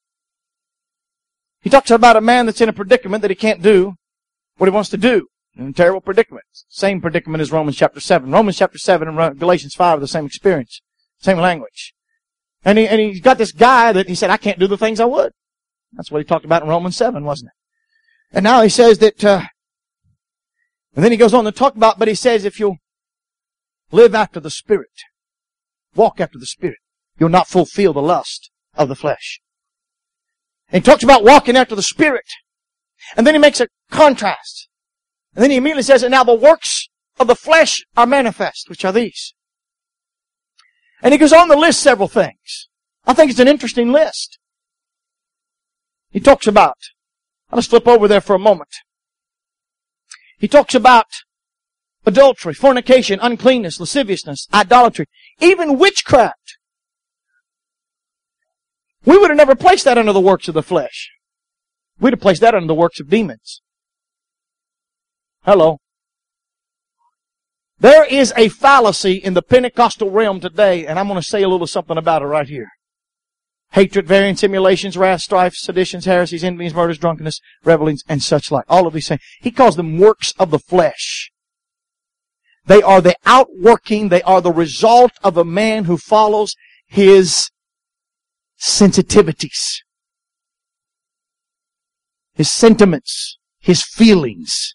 He talks about a man that's in a predicament that he can't do what he wants to do. In a terrible predicament. Same predicament as Romans chapter seven. Romans chapter seven and Galatians five are the same experience. Same language. And he, and he's got this guy that he said, I can't do the things I would. That's what he talked about in Romans seven, wasn't it? And now he says that, uh, and then he goes on to talk about, but he says if you'll live after the Spirit, walk after the Spirit, you'll not fulfill the lust of the flesh. And he talks about walking after the Spirit. And then he makes a contrast. And then he immediately says, and now the works of the flesh are manifest, which are these. And he goes on to list several things. I think it's an interesting list. He talks about, I'll just flip over there for a moment. He talks about adultery, fornication, uncleanness, lasciviousness, idolatry, even witchcraft. We would have never placed that under the works of the flesh. We'd have placed that under the works of demons. Hello. There is a fallacy in the Pentecostal realm today, and I'm going to say a little something about it right here. Hatred, variance, emulations, wrath, strife, seditions, heresies, envies, murders, drunkenness, revelings, and such like. All of these things. He calls them works of the flesh. They are the outworking, they are the result of a man who follows his sensitivities. His sentiments, his feelings,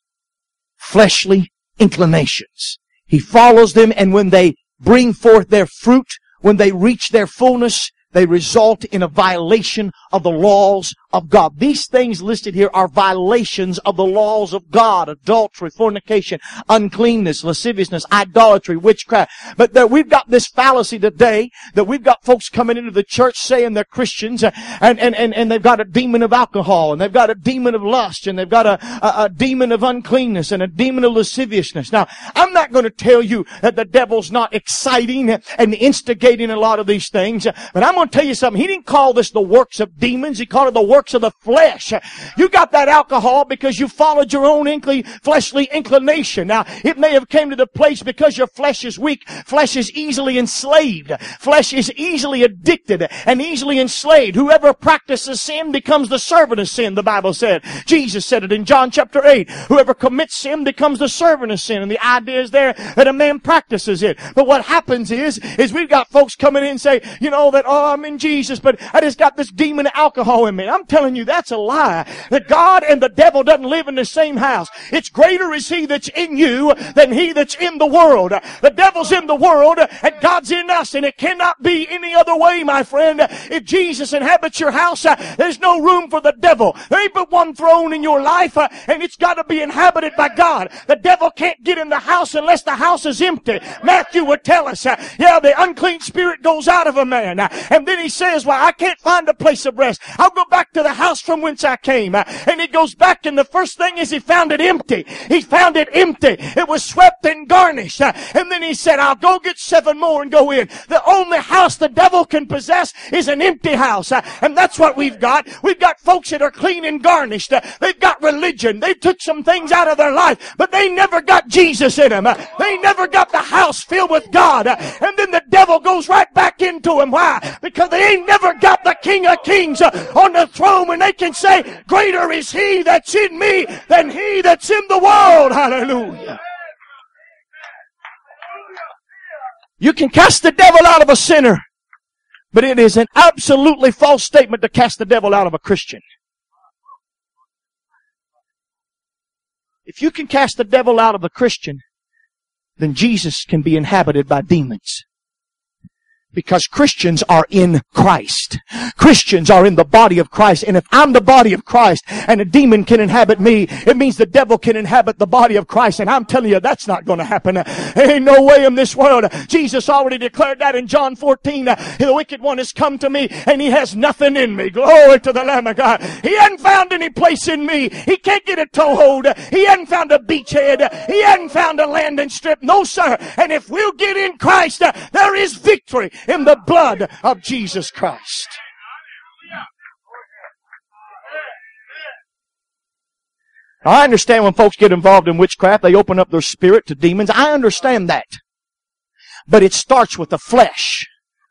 fleshly inclinations. He follows them, and when they bring forth their fruit, when they reach their fullness, they result in a violation of the laws of God. These things listed here are violations of the laws of God. Adultery, fornication, uncleanness, lasciviousness, idolatry, witchcraft. But there, we've got this fallacy today that we've got folks coming into the church saying they're Christians, and, and, and, and they've got a demon of alcohol, and they've got a demon of lust, and they've got a, a, a demon of uncleanness, and a demon of lasciviousness. Now, I'm not going to tell you that the devil's not exciting and instigating a lot of these things, but I'm going to tell you something. He didn't call this the works of demons. He called it the works of the flesh. You got that alcohol because you followed your own incl- fleshly inclination. Now, it may have came to the place because your flesh is weak. Flesh is easily enslaved. Flesh is easily addicted and easily enslaved. Whoever practices sin becomes the servant of sin, the Bible said. Jesus said it in John chapter eight. Whoever commits sin becomes the servant of sin. And the idea is there that a man practices it. But what happens is, is we've got folks coming in and say, you know, that, oh, I'm in Jesus, but I just got this demon of alcohol in me. I'm telling you, that's a lie. That God and the devil doesn't live in the same house. It's greater is he that's in you than he that's in the world. The devil's in the world and God's in us, and it cannot be any other way, my friend. If Jesus inhabits your house, there's no room for the devil. There ain't but one throne in your life, and it's got to be inhabited by God. The devil can't get in the house unless the house is empty. Matthew would tell us, yeah, the unclean spirit goes out of a man. And then he says, well, I can't find a place of rest. I'll go back to the house from whence I came. And he goes back, and the first thing is he found it empty. He found it empty. It was swept and garnished. And then he said, I'll go get seven more and go in. The only house the devil can possess is an empty house. And that's what we've got. We've got folks that are clean and garnished. They've got religion. They took some things out of their life, but they never got Jesus in them. They never got the house filled with God. And then the devil goes right back into them. Why? Because they ain't never got the King of Kings on the throne, and they can say, greater is he that's in me than he that's in the world. Hallelujah. You can cast the devil out of a sinner, but it is an absolutely false statement to cast the devil out of a Christian. If you can cast the devil out of a Christian, then Jesus can be inhabited by demons. Because Christians are in Christ. Christians are in the body of Christ. And if I'm the body of Christ and a demon can inhabit me, it means the devil can inhabit the body of Christ. And I'm telling you, that's not going to happen. There ain't no way in this world. Jesus already declared that in John fourteen. The wicked one has come to me and he has nothing in me. Glory to the Lamb of God. He hasn't found any place in me. He can't get a toehold. He hasn't found a beachhead. He hasn't found a landing strip. No, sir. And if we'll get in Christ, there is victory in the blood of Jesus Christ. Now, I understand when folks get involved in witchcraft, they open up their spirit to demons. I understand that. But it starts with the flesh,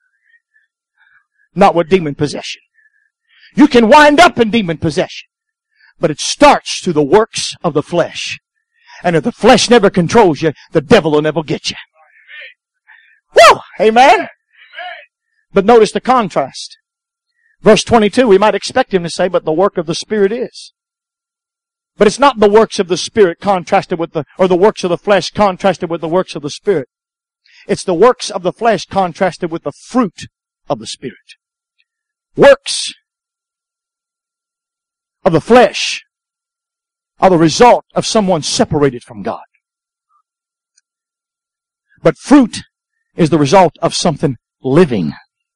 not with demon possession. You can wind up in demon possession, but it starts through the works of the flesh. And if the flesh never controls you, the devil will never get you. Woo! Amen? But notice the contrast. Verse twenty-two, we might expect him to say, but the work of the Spirit is. But it's not the works of the Spirit contrasted with the, or the works of the flesh contrasted with the works of the Spirit. It's the works of the flesh contrasted with the fruit of the Spirit. Works of the flesh are the result of someone separated from God. But fruit is the result of something living,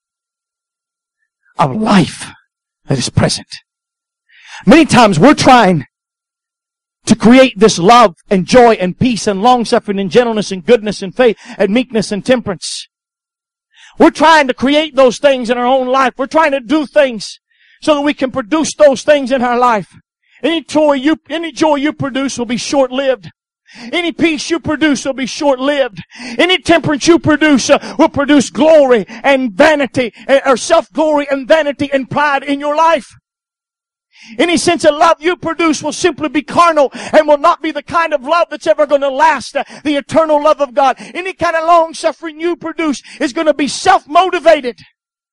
of life that is present. Many times we're trying to create this love and joy and peace and long-suffering and gentleness and goodness and faith and meekness and temperance. We're trying to create those things in our own life. We're trying to do things so that we can produce those things in our life. Any joy you, any joy you produce will be short-lived. Any peace you produce will be short-lived. Any temperance you produce uh, will produce glory and vanity, uh, or self-glory and vanity and pride in your life. Any sense of love you produce will simply be carnal and will not be the kind of love that's ever going to last, uh, the eternal love of God. Any kind of long-suffering you produce is going to be self-motivated.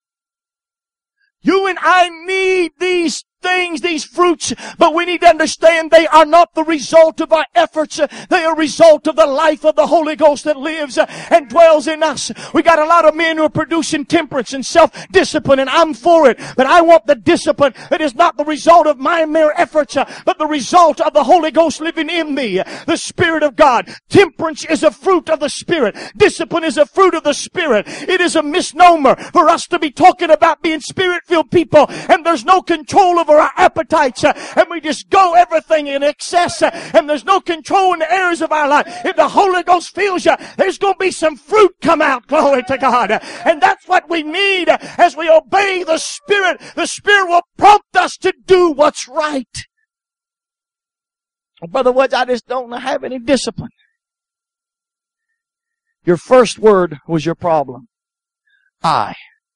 You and I need these things, these fruits, but we need to understand they are not the result of our efforts. They are a result of the life of the Holy Ghost that lives and dwells in us. We got a lot of men who are producing temperance and self-discipline, and I'm for it. But I want the discipline that is not the result of my mere efforts, but the result of the Holy Ghost living in me, the Spirit of God. Temperance is a fruit of the Spirit. Discipline is a fruit of the Spirit. It is a misnomer for us to be talking about being Spirit-filled people, and there's no control over our appetites, uh, and we just go everything in excess, uh, and there's no control in the areas of our life. If the Holy Ghost fills you, there's going to be some fruit come out. Glory to God. Uh, and that's what we need uh, as we obey the Spirit. The Spirit will prompt us to do what's right. Well, Brother Woods, I just don't have any discipline. Your first word was your problem. I.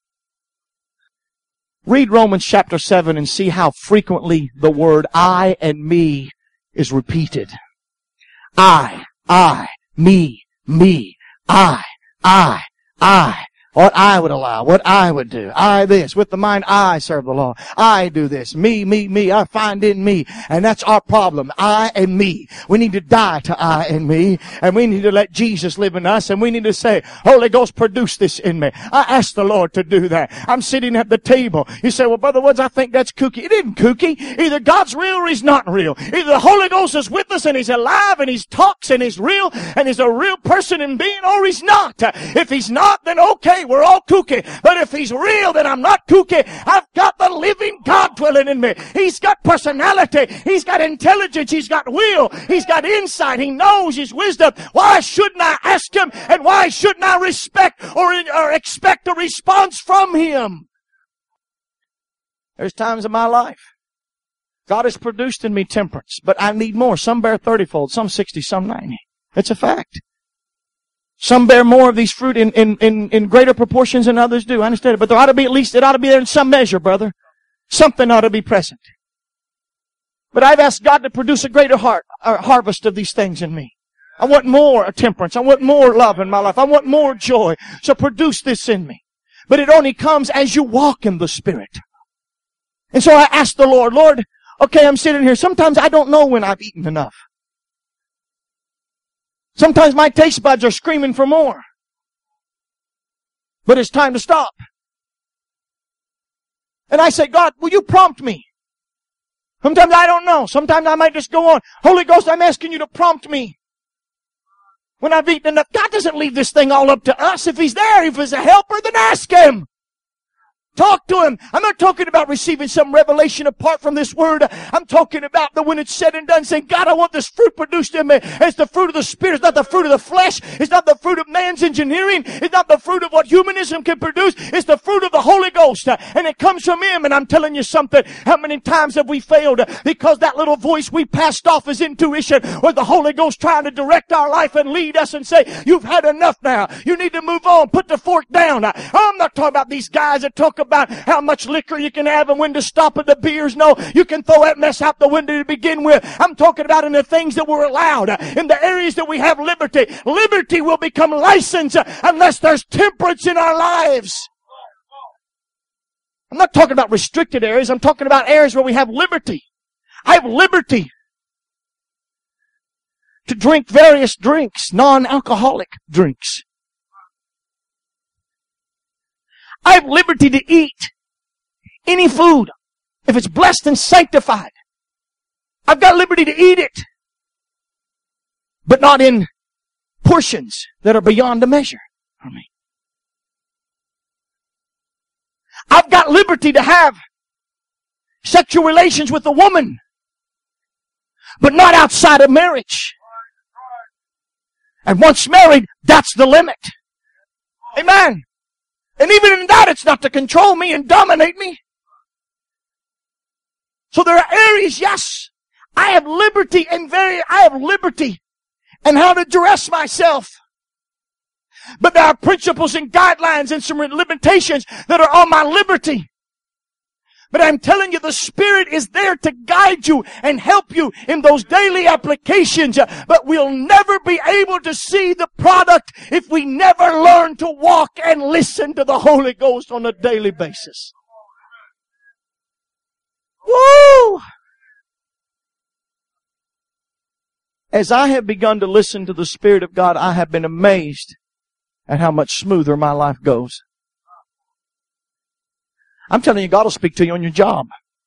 Read Romans chapter seven and see how frequently the word I and me is repeated. I, I, me, me, I, I, I. What I would allow, what I would do. I this. With the mind, I serve the Lord. I do this. Me, me, me. I find in me. And that's our problem. I and me. We need to die to I and me. And we need to let Jesus live in us. And we need to say, Holy Ghost, produce this in me. I asked the Lord to do that. I'm sitting at the table. You say, well, Brother Woods, I think that's kooky. It isn't kooky. Either God's real or He's not real. Either the Holy Ghost is with us and He's alive and He talks and He's real and He's a real person and being, or He's not. If He's not, then okay. We're all kooky. But if He's real, then I'm not kooky. I've got the living God dwelling in me. He's got personality. He's got intelligence. He's got will. He's got insight. He knows His wisdom. Why shouldn't I ask Him? And why shouldn't I respect or, or expect a response from Him? There's times in my life God has produced in me temperance, but I need more. Some bear thirty-fold, some sixty, some ninety. It's a fact. Some bear more of these fruit in, in, in, in greater proportions than others do. I understand it. But there ought to be at least, it ought to be there in some measure, brother. Something ought to be present. But I've asked God to produce a greater heart, a harvest of these things in me. I want more temperance. I want more love in my life. I want more joy. So produce this in me. But it only comes as you walk in the Spirit. And so I asked the Lord, Lord, okay, I'm sitting here. Sometimes I don't know when I've eaten enough. Sometimes my taste buds are screaming for more. But it's time to stop. And I say, God, will you prompt me? Sometimes I don't know. Sometimes I might just go on. Holy Ghost, I'm asking you to prompt me. When I've eaten enough, God doesn't leave this thing all up to us. If He's there, if He's a helper, then ask Him. Talk to Him. I'm not talking about receiving some revelation apart from this word. I'm talking about the when it's said and done, saying, God, I want this fruit produced in me. It's the fruit of the Spirit. It's not the fruit of the flesh. It's not the fruit of man's engineering. It's not the fruit of what humanism can produce. It's the fruit of the Holy Ghost. And it comes from Him. And I'm telling you something. How many times have we failed? Because that little voice we passed off as intuition, or the Holy Ghost trying to direct our life and lead us and say, you've had enough now. You need to move on. Put the fork down. I'm not talking about these guys that talk about how much liquor you can have and when to stop at the beers. No, you can throw that mess out the window to begin with. I'm talking about in the things that we're allowed, in the areas that we have liberty. Liberty will become license unless there's temperance in our lives. I'm not talking about restricted areas. I'm talking about areas where we have liberty. I have liberty to drink various drinks, non-alcoholic drinks. I have liberty to eat any food if it's blessed and sanctified. I've got liberty to eat it, but not in portions that are beyond the measure for me. I've got liberty to have sexual relations with a woman, but not outside of marriage. And once married, that's the limit. Amen. And even in that, it's not to control me and dominate me. So there are areas, yes, I have liberty and very, I have liberty and how to dress myself. But there are principles and guidelines and some limitations that are on my liberty. But I'm telling you, the Spirit is there to guide you and help you in those daily applications. But we'll never be able to see the product if we never learn to walk and listen to the Holy Ghost on a daily basis. Woo! As I have begun to listen to the Spirit of God, I have been amazed at how much smoother my life goes. I'm telling you, God will speak to you on your job.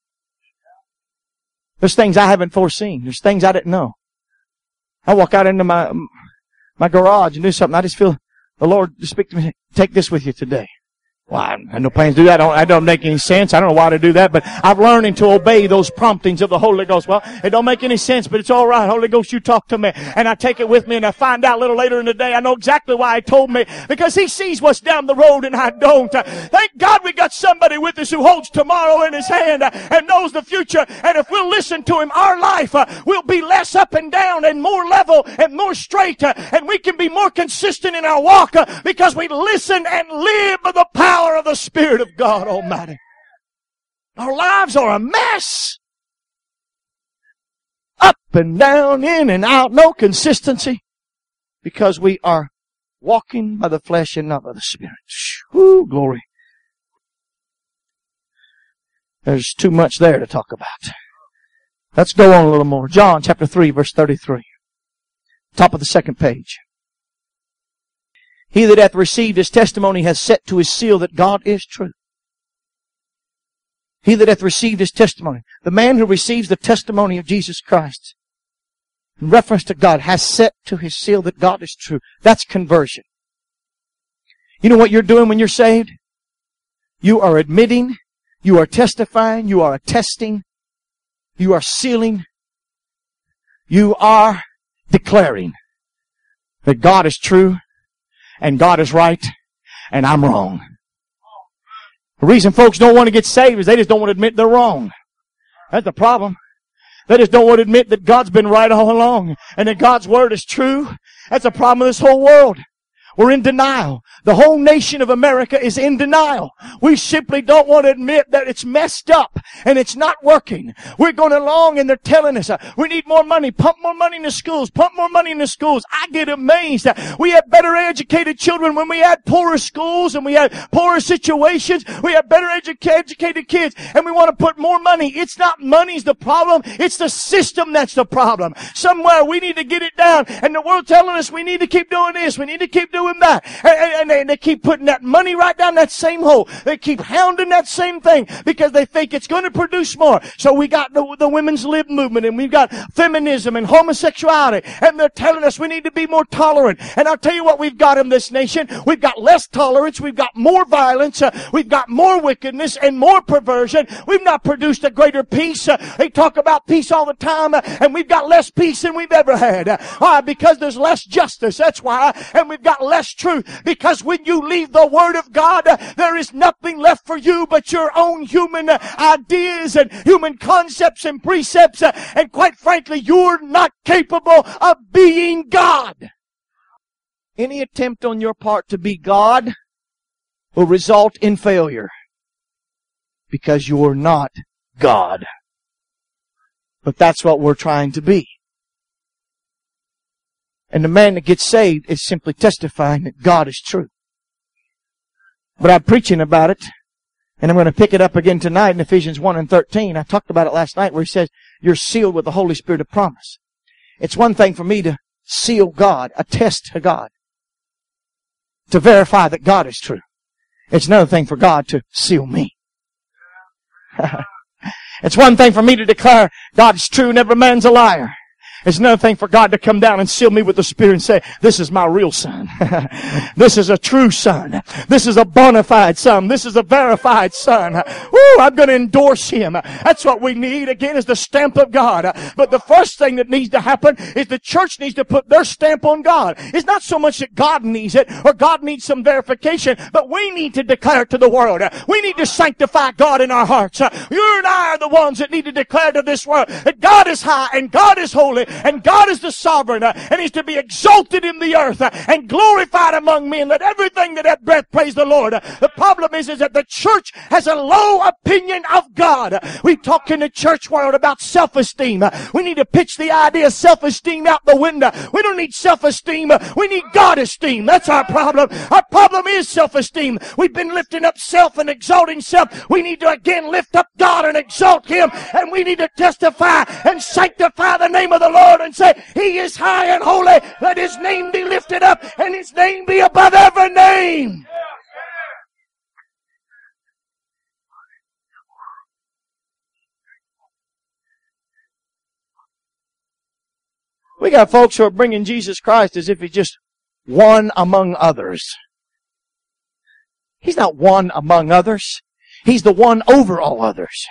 There's things I haven't foreseen. There's things I didn't know. I walk out into my my garage and do something. I just feel the Lord to speak to me. Take this with you today. Well, I had no plans to do that. I don't, I don't make any sense. I don't know why to do that, but I'm learning to obey those promptings of the Holy Ghost. Well, it don't make any sense, but it's all right. Holy Ghost, you talk to me. And I take it with me and I find out a little later in the day. I know exactly why He told me, because He sees what's down the road and I don't. Thank God we got somebody with us who holds tomorrow in His hand and knows the future. And if we'll listen to Him, our life will be less up and down and more level and more straight. And we can be more consistent in our walk because we listen and live by the power of the Spirit of God Almighty. Our lives are a mess. Up and down, in and out, no consistency. Because we are walking by the flesh and not by the Spirit. Woo, glory. There's too much there to talk about. Let's go on a little more. John chapter three, verse thirty-three. Top of the second page. He that hath received His testimony hath set to his seal that God is true. He that hath received His testimony. The man who receives the testimony of Jesus Christ in reference to God has set to his seal that God is true. That's conversion. You know what you're doing when you're saved? You are admitting, you are testifying, you are attesting, you are sealing, you are declaring that God is true and God is right, and I'm wrong. The reason folks don't want to get saved is they just don't want to admit they're wrong. That's the problem. They just don't want to admit that God's been right all along, and that God's Word is true. That's the problem of this whole world. We're in denial. The whole nation of America is in denial. We simply don't want to admit that it's messed up and it's not working. We're going along and they're telling us, uh, we need more money. Pump more money in the schools. Pump more money in the schools. I get amazed that we have better educated children when we had poorer schools and we had poorer situations. We have better educa- educated kids and we want to put more money. It's not money's the problem. It's the system that's the problem. Somewhere we need to get it down, and the world telling us we need to keep doing this. We need to keep doing that. And, and, and they, they keep putting that money right down that same hole. They keep hounding that same thing because they think it's going to produce more. So we got the, the women's lib movement, and we've got feminism and homosexuality, and they're telling us we need to be more tolerant. And I'll tell you what we've got in this nation. We've got less tolerance. We've got more violence. Uh, we've got more wickedness and more perversion. We've not produced a greater peace. Uh, they talk about peace all the time, uh, and we've got less peace than we've ever had. Uh, why? Because there's less justice. That's why. And we've got less truth. Because when you leave the Word of God, uh, there is nothing left for you but your own human uh, ideas and human concepts and precepts. Uh, and quite frankly, you're not capable of being God. Any attempt on your part to be God will result in failure. Because you're not God. But that's what we're trying to be. And the man that gets saved is simply testifying that God is true. But I'm preaching about it, and I'm going to pick it up again tonight in Ephesians one and thirteen. I talked about it last night where he says, you're sealed with the Holy Spirit of promise. It's one thing for me to seal God, attest to God, to verify that God is true. It's another thing for God to seal me. It's one thing for me to declare God is true and every man's a liar. It's another thing for God to come down and seal me with the Spirit and say, this is my real son. This is a true son. This is a bona fide son. This is a verified son. Woo, I'm going to endorse him. That's what we need, again, is the stamp of God. But the first thing that needs to happen is the church needs to put their stamp on God. It's not so much that God needs it or God needs some verification, but we need to declare it to the world. We need to sanctify God in our hearts. You and I are the ones that need to declare to this world that God is high and God is holy and God is the sovereign, uh, and He's to be exalted in the earth uh, and glorified among men. Let everything that hath breath praise the Lord. Uh, the problem is, is that the church has a low opinion of God. Uh, we talk in the church world about self-esteem. Uh, we need to pitch the idea of self-esteem out the window. We don't need self-esteem. Uh, we need God-esteem. That's our problem. Our problem is self-esteem. We've been lifting up self and exalting self. We need to again lift up God and exalt Him, and we need to testify and sanctify the name of the Lord and say, He is high and holy. Let His name be lifted up and His name be above every name. We got folks who are bringing Jesus Christ as if He's just one among others. He's not one among others. He's the one over all others.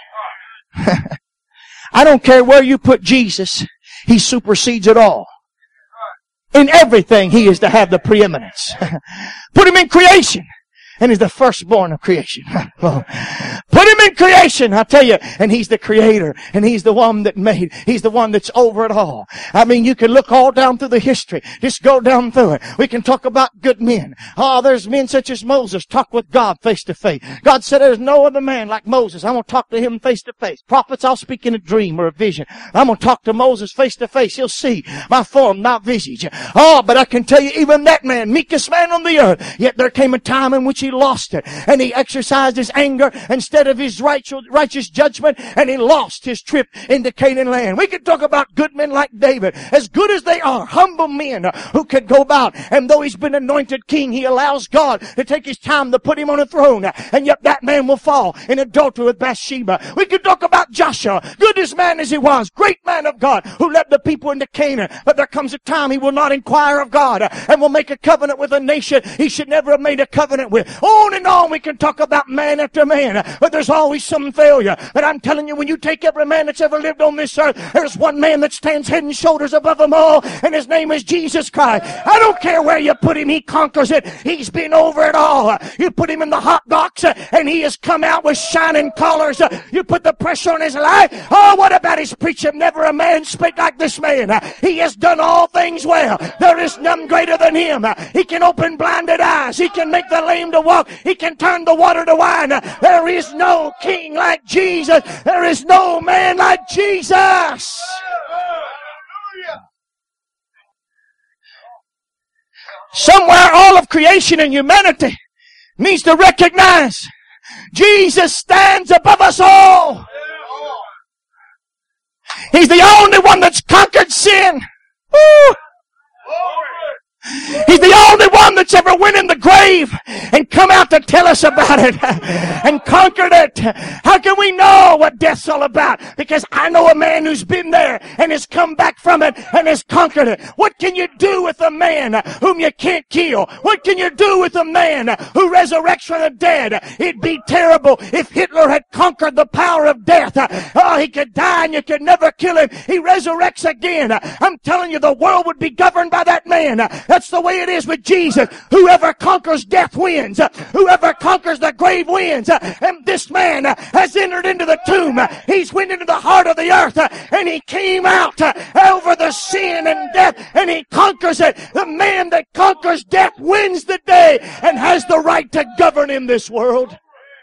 I don't care where you put Jesus. He supersedes it all. In everything, He is to have the preeminence. Put Him in creation, and He's the firstborn of creation. Put Him in creation, I tell you, and He's the creator, and He's the one that made. He's the one that's over it all. I mean, you can look all down through the history. Just go down through it. We can talk about good men. Oh, there's men such as Moses talk with God face to face. God said there's no other man like Moses. I'm going to talk to him face to face. Prophets, I'll speak in a dream or a vision. I'm going to talk to Moses face to face. He'll see my form, my visage. Oh, but I can tell you, even that man, meekest man on the earth, yet there came a time in which he lost it, and he exercised his anger instead of his righteous, righteous judgment, and he lost his trip into Canaan land. We could talk about good men like David, as good as they are, humble men who could go about, and though he's been anointed king, he allows God to take His time to put him on a throne, and yet that man will fall in adultery with Bathsheba. We could talk about Joshua, good as man as he was, great man of God, who led the people into Canaan, but there comes a time he will not inquire of God, and will make a covenant with a nation he should never have made a covenant with. On and on we can talk about man after man, but there's all always some failure. But I'm telling you, when you take every man that's ever lived on this earth, there's one man that stands head and shoulders above them all, and his name is Jesus Christ. I don't care where you put him, he conquers it. He's been over it all. You put him in the hot box, and he has come out with shining colors. You put the pressure on his life. Oh, what about his preaching? Never a man spake like this man. He has done all things well. There is none greater than him. He can open blinded eyes. He can make the lame to walk. He can turn the water to wine. There is no king like Jesus. There is no man like Jesus. Somewhere all of creation and humanity needs to recognize Jesus stands above us all. He's the only one that's conquered sin. Woo! He's the only one that's ever went in the grave and come out to tell us about it and conquered it. How can we know what death's all about? Because I know a man who's been there and has come back from it and has conquered it. What can you do with a man whom you can't kill? What can you do with a man who resurrects from the dead? It'd be terrible if Hitler had conquered the power of death. Oh, he could die and you could never kill him. He resurrects again. I'm telling you, the world would be governed by that man. That's the way it is with Jesus. Whoever conquers death wins. Whoever conquers the grave wins. And this man has entered into the tomb. He's went into the heart of the earth and he came out over the sin and death and he conquers it. The man that conquers death wins the day and has the right to govern in this world.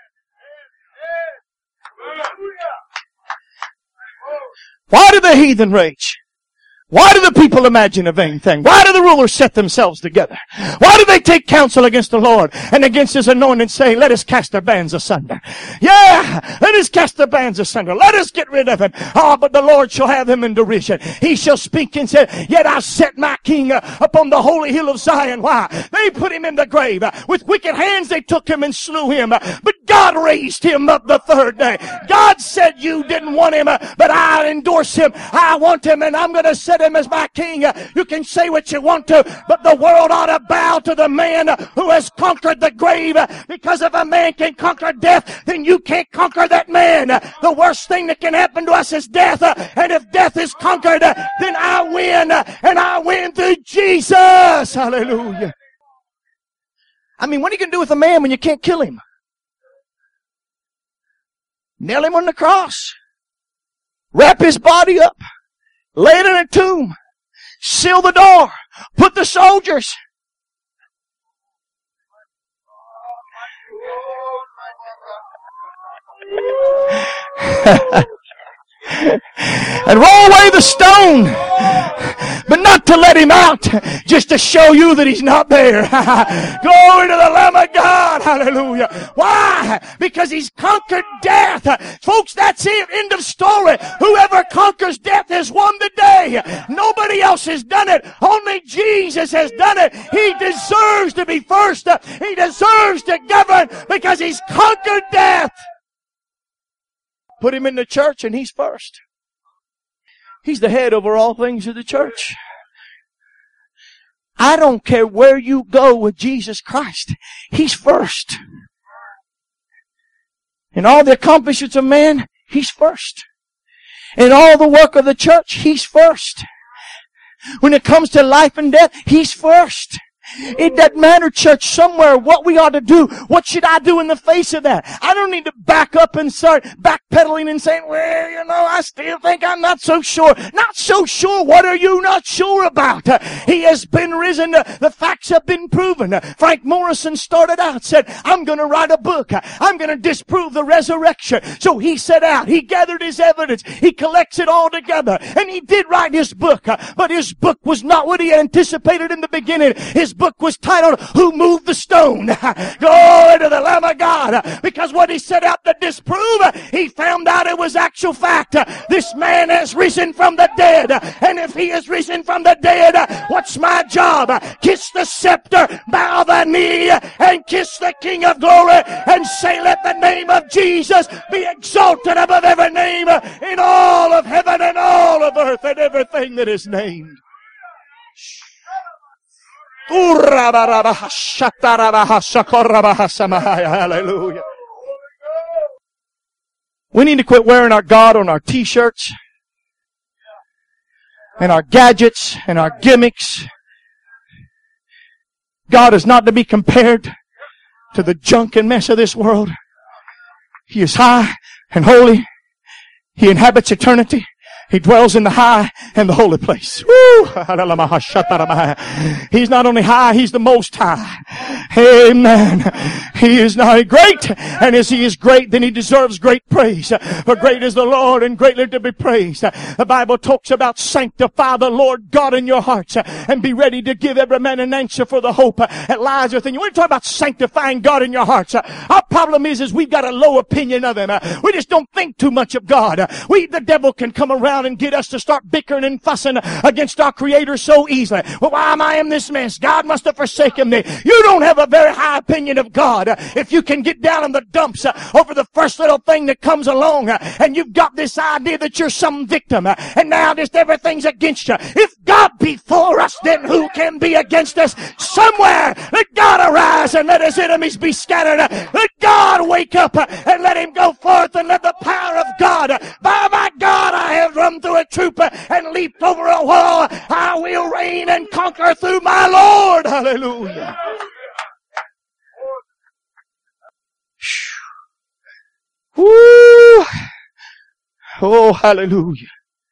Why do the heathen rage? Why do the people imagine a vain thing? Why do the rulers set themselves together? Why do they take counsel against the Lord and against His anointed, saying, let us cast their bands asunder? Yeah, let us cast their bands asunder. Let us get rid of it. Oh, but the Lord shall have them in derision. He shall speak and say, yet I set my king uh, upon the holy hill of Zion. Why? They put him in the grave. With wicked hands they took him and slew him. But God raised him up the third day. God said you didn't want him, but I endorse him. I want him, and I'm going to set him as my king. You can say what you want to, but the world ought to bow to the man who has conquered the grave. Because if a man can conquer death, then you can't conquer that man. The worst thing that can happen to us is death. And if death is conquered, then I win. And I win through Jesus. Hallelujah. I mean, what are you going to do with a man when you can't kill him? Nail him on the cross. Wrap his body up. Lay it in a tomb. Seal the door. Put the soldiers. And roll away the stone. But not to let him out. Just to show you that he's not there. Glory to the Lamb of God. Hallelujah. Why? Because he's conquered death. Folks, that's it. End of story. Whoever conquers death has won the day. Nobody else has done it. Only Jesus has done it. He deserves to be first. He deserves to govern because he's conquered death. Put him in the church and he's first. He's the head over all things of the church. I don't care where you go with Jesus Christ. He's first. In all the accomplishments of man, He's first. In all the work of the church, He's first. When it comes to life and death, He's first. It doesn't matter, church, somewhere what we ought to do. What should I do in the face of that? I don't need to back up and start backpedaling and saying, well, you know, I still think I'm not so sure. Not so sure? What are you not sure about? Uh, he has been risen. Uh, the facts have been proven. Uh, Frank Morrison started out, said, I'm going to write a book. Uh, I'm going to disprove the resurrection. So he set out. He gathered his evidence. He collects it all together. And he did write his book. Uh, but his book was not what he anticipated in the beginning. His book was titled, Who Moved the Stone? Glory to the Lamb of God. Because what he set out to disprove, he found out it was actual fact. This man has risen from the dead. And if he has risen from the dead, what's my job? Kiss the scepter, bow the knee, and kiss the King of Glory, and say, let the name of Jesus be exalted above every name in all of heaven and all of earth and everything that is named. Hallelujah. We need to quit wearing our God on our t-shirts and our gadgets and our gimmicks. God is not to be compared to the junk and mess of this world. He is high and holy. He inhabits eternity. He dwells in the high and the holy place. Woo! He's not only high, He's the most high. Amen. He is not great, and as He is great, then He deserves great praise. For great is the Lord, and greatly to be praised. The Bible talks about sanctify the Lord God in your hearts, and be ready to give every man an answer for the hope that lies within you. We're talking about sanctifying God in your hearts. Our problem is, is we've got a low opinion of Him. We just don't think too much of God. We, the devil can come around and get us to start bickering and fussing against our Creator so easily. Well, why am I in this mess? God must have forsaken me. You don't have a very high opinion of God if you can get down in the dumps over the first little thing that comes along, and you've got this idea that you're some victim, and now just everything's against you. If God be for us, then who can be against us? Somewhere, let God arise and let His enemies be scattered. Let God wake up and let Him go forth, and let the power of God, by my God, I have run through a troop and leaped over a wall. I will reign and conquer through my Lord. Hallelujah. Woo! Oh, hallelujah.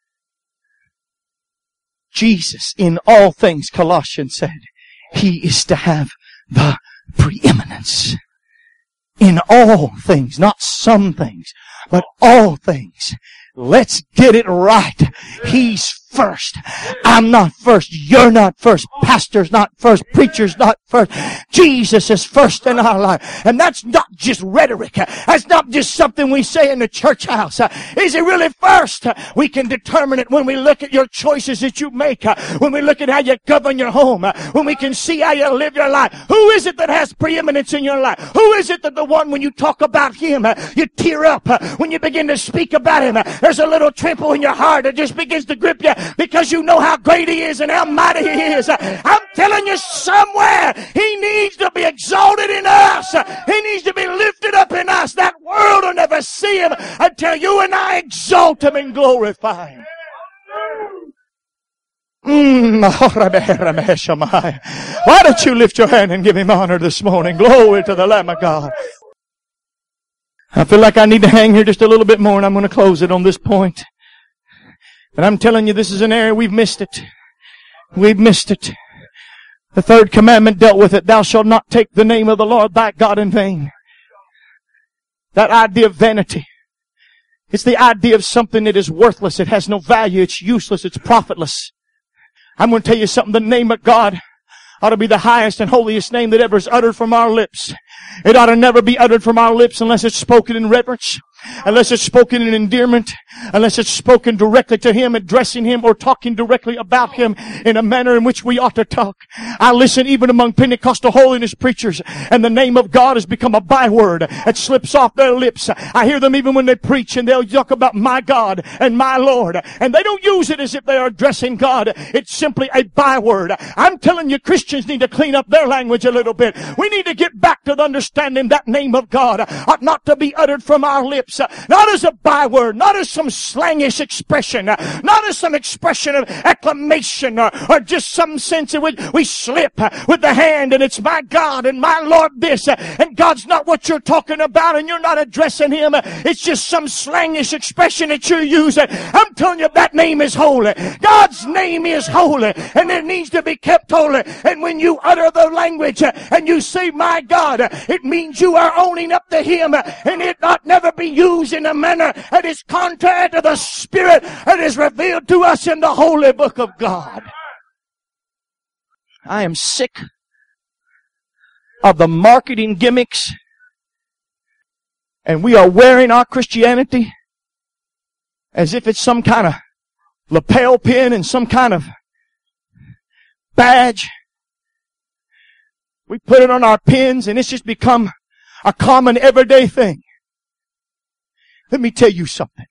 Jesus, in all things, Colossians said, He is to have the preeminence. In all things, not some things, but all things. Let's get it right. He's first. I'm not first. You're not first. Pastor's not first. Preacher's not first. Jesus is first in our life. And that's not just rhetoric. That's not just something we say in the church house. Is He really first? We can determine it when we look at your choices that you make. When we look at how you govern your home. When we can see how you live your life. Who is it that has preeminence in your life? Who is it that the one when you talk about Him, you tear up? When you begin to speak about Him, there's a little tremble in your heart that just begins to grip you because you know how great He is and how mighty He is. I'm telling you, somewhere He needs to be exalted in us. He needs to be lifted up in us. That world will never see Him until you and I exalt Him and glorify Him. Mm. Why don't you lift your hand and give Him honor this morning? Glory to the Lamb of God. I feel like I need to hang here just a little bit more, and I'm going to close it on this point. And I'm telling you, this is an area we've missed it. We've missed it. The third commandment dealt with it. Thou shalt not take the name of the Lord thy God in vain. That idea of vanity. It's the idea of something that is worthless. It has no value. It's useless. It's profitless. I'm going to tell you something. The name of God ought to be the highest and holiest name that ever is uttered from our lips. It ought to never be uttered from our lips unless it's spoken in reverence, unless it's spoken in endearment, unless it's spoken directly to Him, addressing Him or talking directly about Him in a manner in which we ought to talk. I listen even among Pentecostal holiness preachers, and the name of God has become a byword that slips off their lips. I hear them even when they preach, and they'll talk about my God and my Lord, and they don't use it as if they are addressing God. It's simply a byword. I'm telling you, Christians need to clean up their language a little bit. We need to get back to the understanding that name of God ought not to be uttered from our lips. Not as a byword, not as some slangish expression, not as some expression of acclamation or, or just some sense in which we slip with the hand and it's my God and my Lord this, and God's not what you're talking about and you're not addressing Him. It's just some slangish expression that you're using. I'm telling you, that name is holy. God's name is holy, and it needs to be kept holy. And when you utter the language and you say my God, it means you are owning up to Him, and it ought never be used in a manner that is contrary to the Spirit that is revealed to us in the holy book of God. I am sick of the marketing gimmicks, and we are wearing our Christianity as if it's some kind of lapel pin and some kind of badge. We put it on our pins, and it's just become a common everyday thing. Let me tell you something.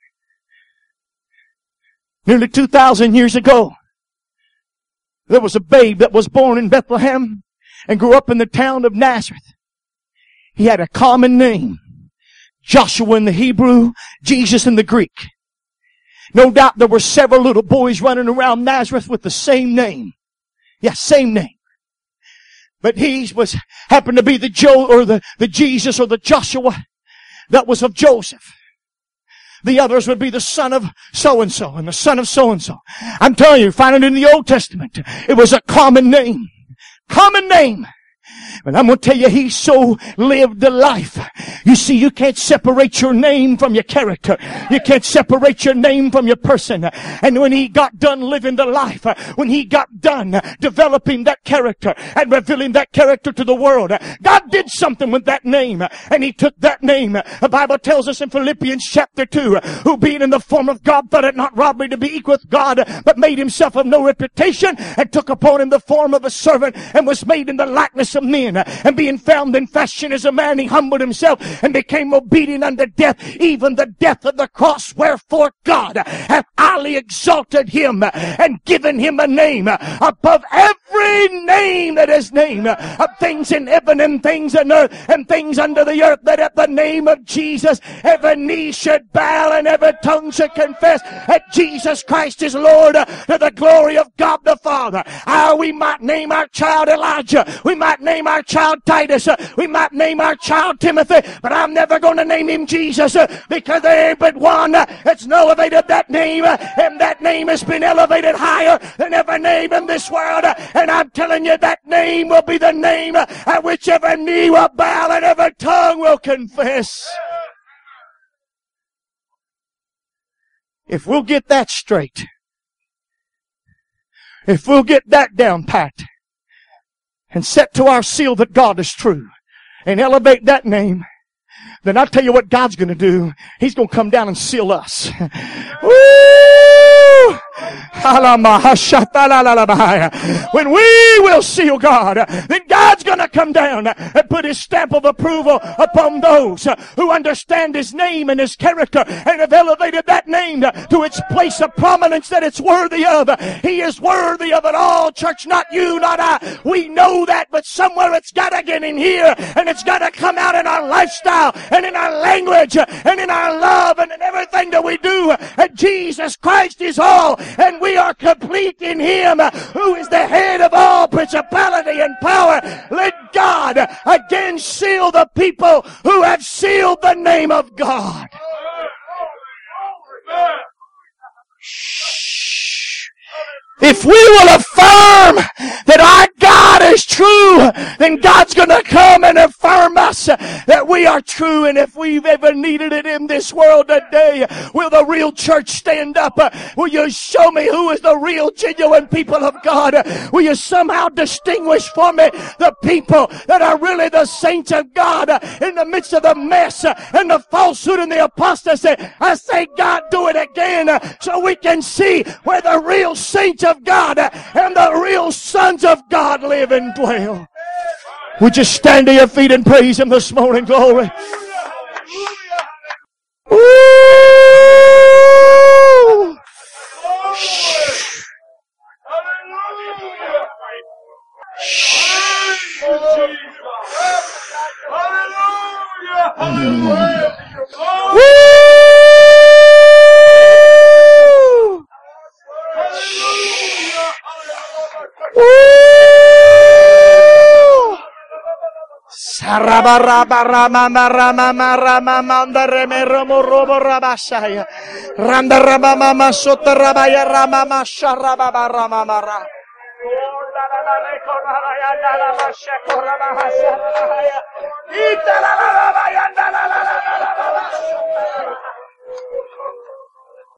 Nearly two thousand years ago, there was a babe that was born in Bethlehem and grew up in the town of Nazareth. He had a common name, Joshua in the Hebrew, Jesus in the Greek. No doubt there were several little boys running around Nazareth with the same name. Yeah, same name. But he was, happened to be the Joe, or the, the Jesus or the Joshua that was of Joseph. The others would be the son of so-and-so and the son of so-and-so. I'm telling you, find it in the Old Testament. It was a common name. Common name. But I'm going to tell you, he so lived the life. You see, you can't separate your name from your character. You can't separate your name from your person. And when he got done living the life, when he got done developing that character and revealing that character to the world, God did something with that name. And he took that name. The Bible tells us in Philippians chapter two, who being in the form of God thought it not robbery to be equal with God, but made himself of no reputation, and took upon him the form of a servant, and was made in the likeness of men. And being found in fashion as a man, he humbled himself and became obedient unto death, even the death of the cross. Wherefore God hath highly exalted him and given him a name above every name that is named, of things in heaven and things in earth and things under the earth, that at the name of Jesus every knee should bow and every tongue should confess that Jesus Christ is Lord, to the glory of God the Father. Ah, we might name our child Elijah. We might name our child Titus. We might name our child Timothy. But I'm never going to name him Jesus, because there ain't but one that's elevated that name. And that name has been elevated higher than every name in this world. And I'm telling you, that name will be the name at which every knee will bow and every tongue will confess. If we'll get that straight, if we'll get that down pat, and set to our seal that God is true, and elevate that name, then I'll tell you what God's going to do. He's going to come down and seal us. Woo! When we will seal God, then God's going to come down and put his stamp of approval upon those who understand his name and his character and have elevated that name to its place of prominence that it's worthy of. He is worthy of it all, church, not you, not I. We know that, but somewhere it's got to get in here, and it's got to come out in our lifestyle and in our language and in our love and in everything that we do. And Jesus Christ is all, and we are complete in him, who is the head of all principality and power. Let God again seal the people who have sealed the name of God. If we will affirm that our God is true, then God's going to come and affirm us that we are true. And if we've ever needed it in this world today, will the real church stand up? Will you show me who is the real, genuine people of God? Will you somehow distinguish for me the people that are really the saints of God in the midst of the mess and the falsehood and the apostasy? I say, God, do it again so we can see where the real saints of God and the real sons of God live and dwell. Would you stand to your feet and praise him this morning? Glory. Woo! Woo!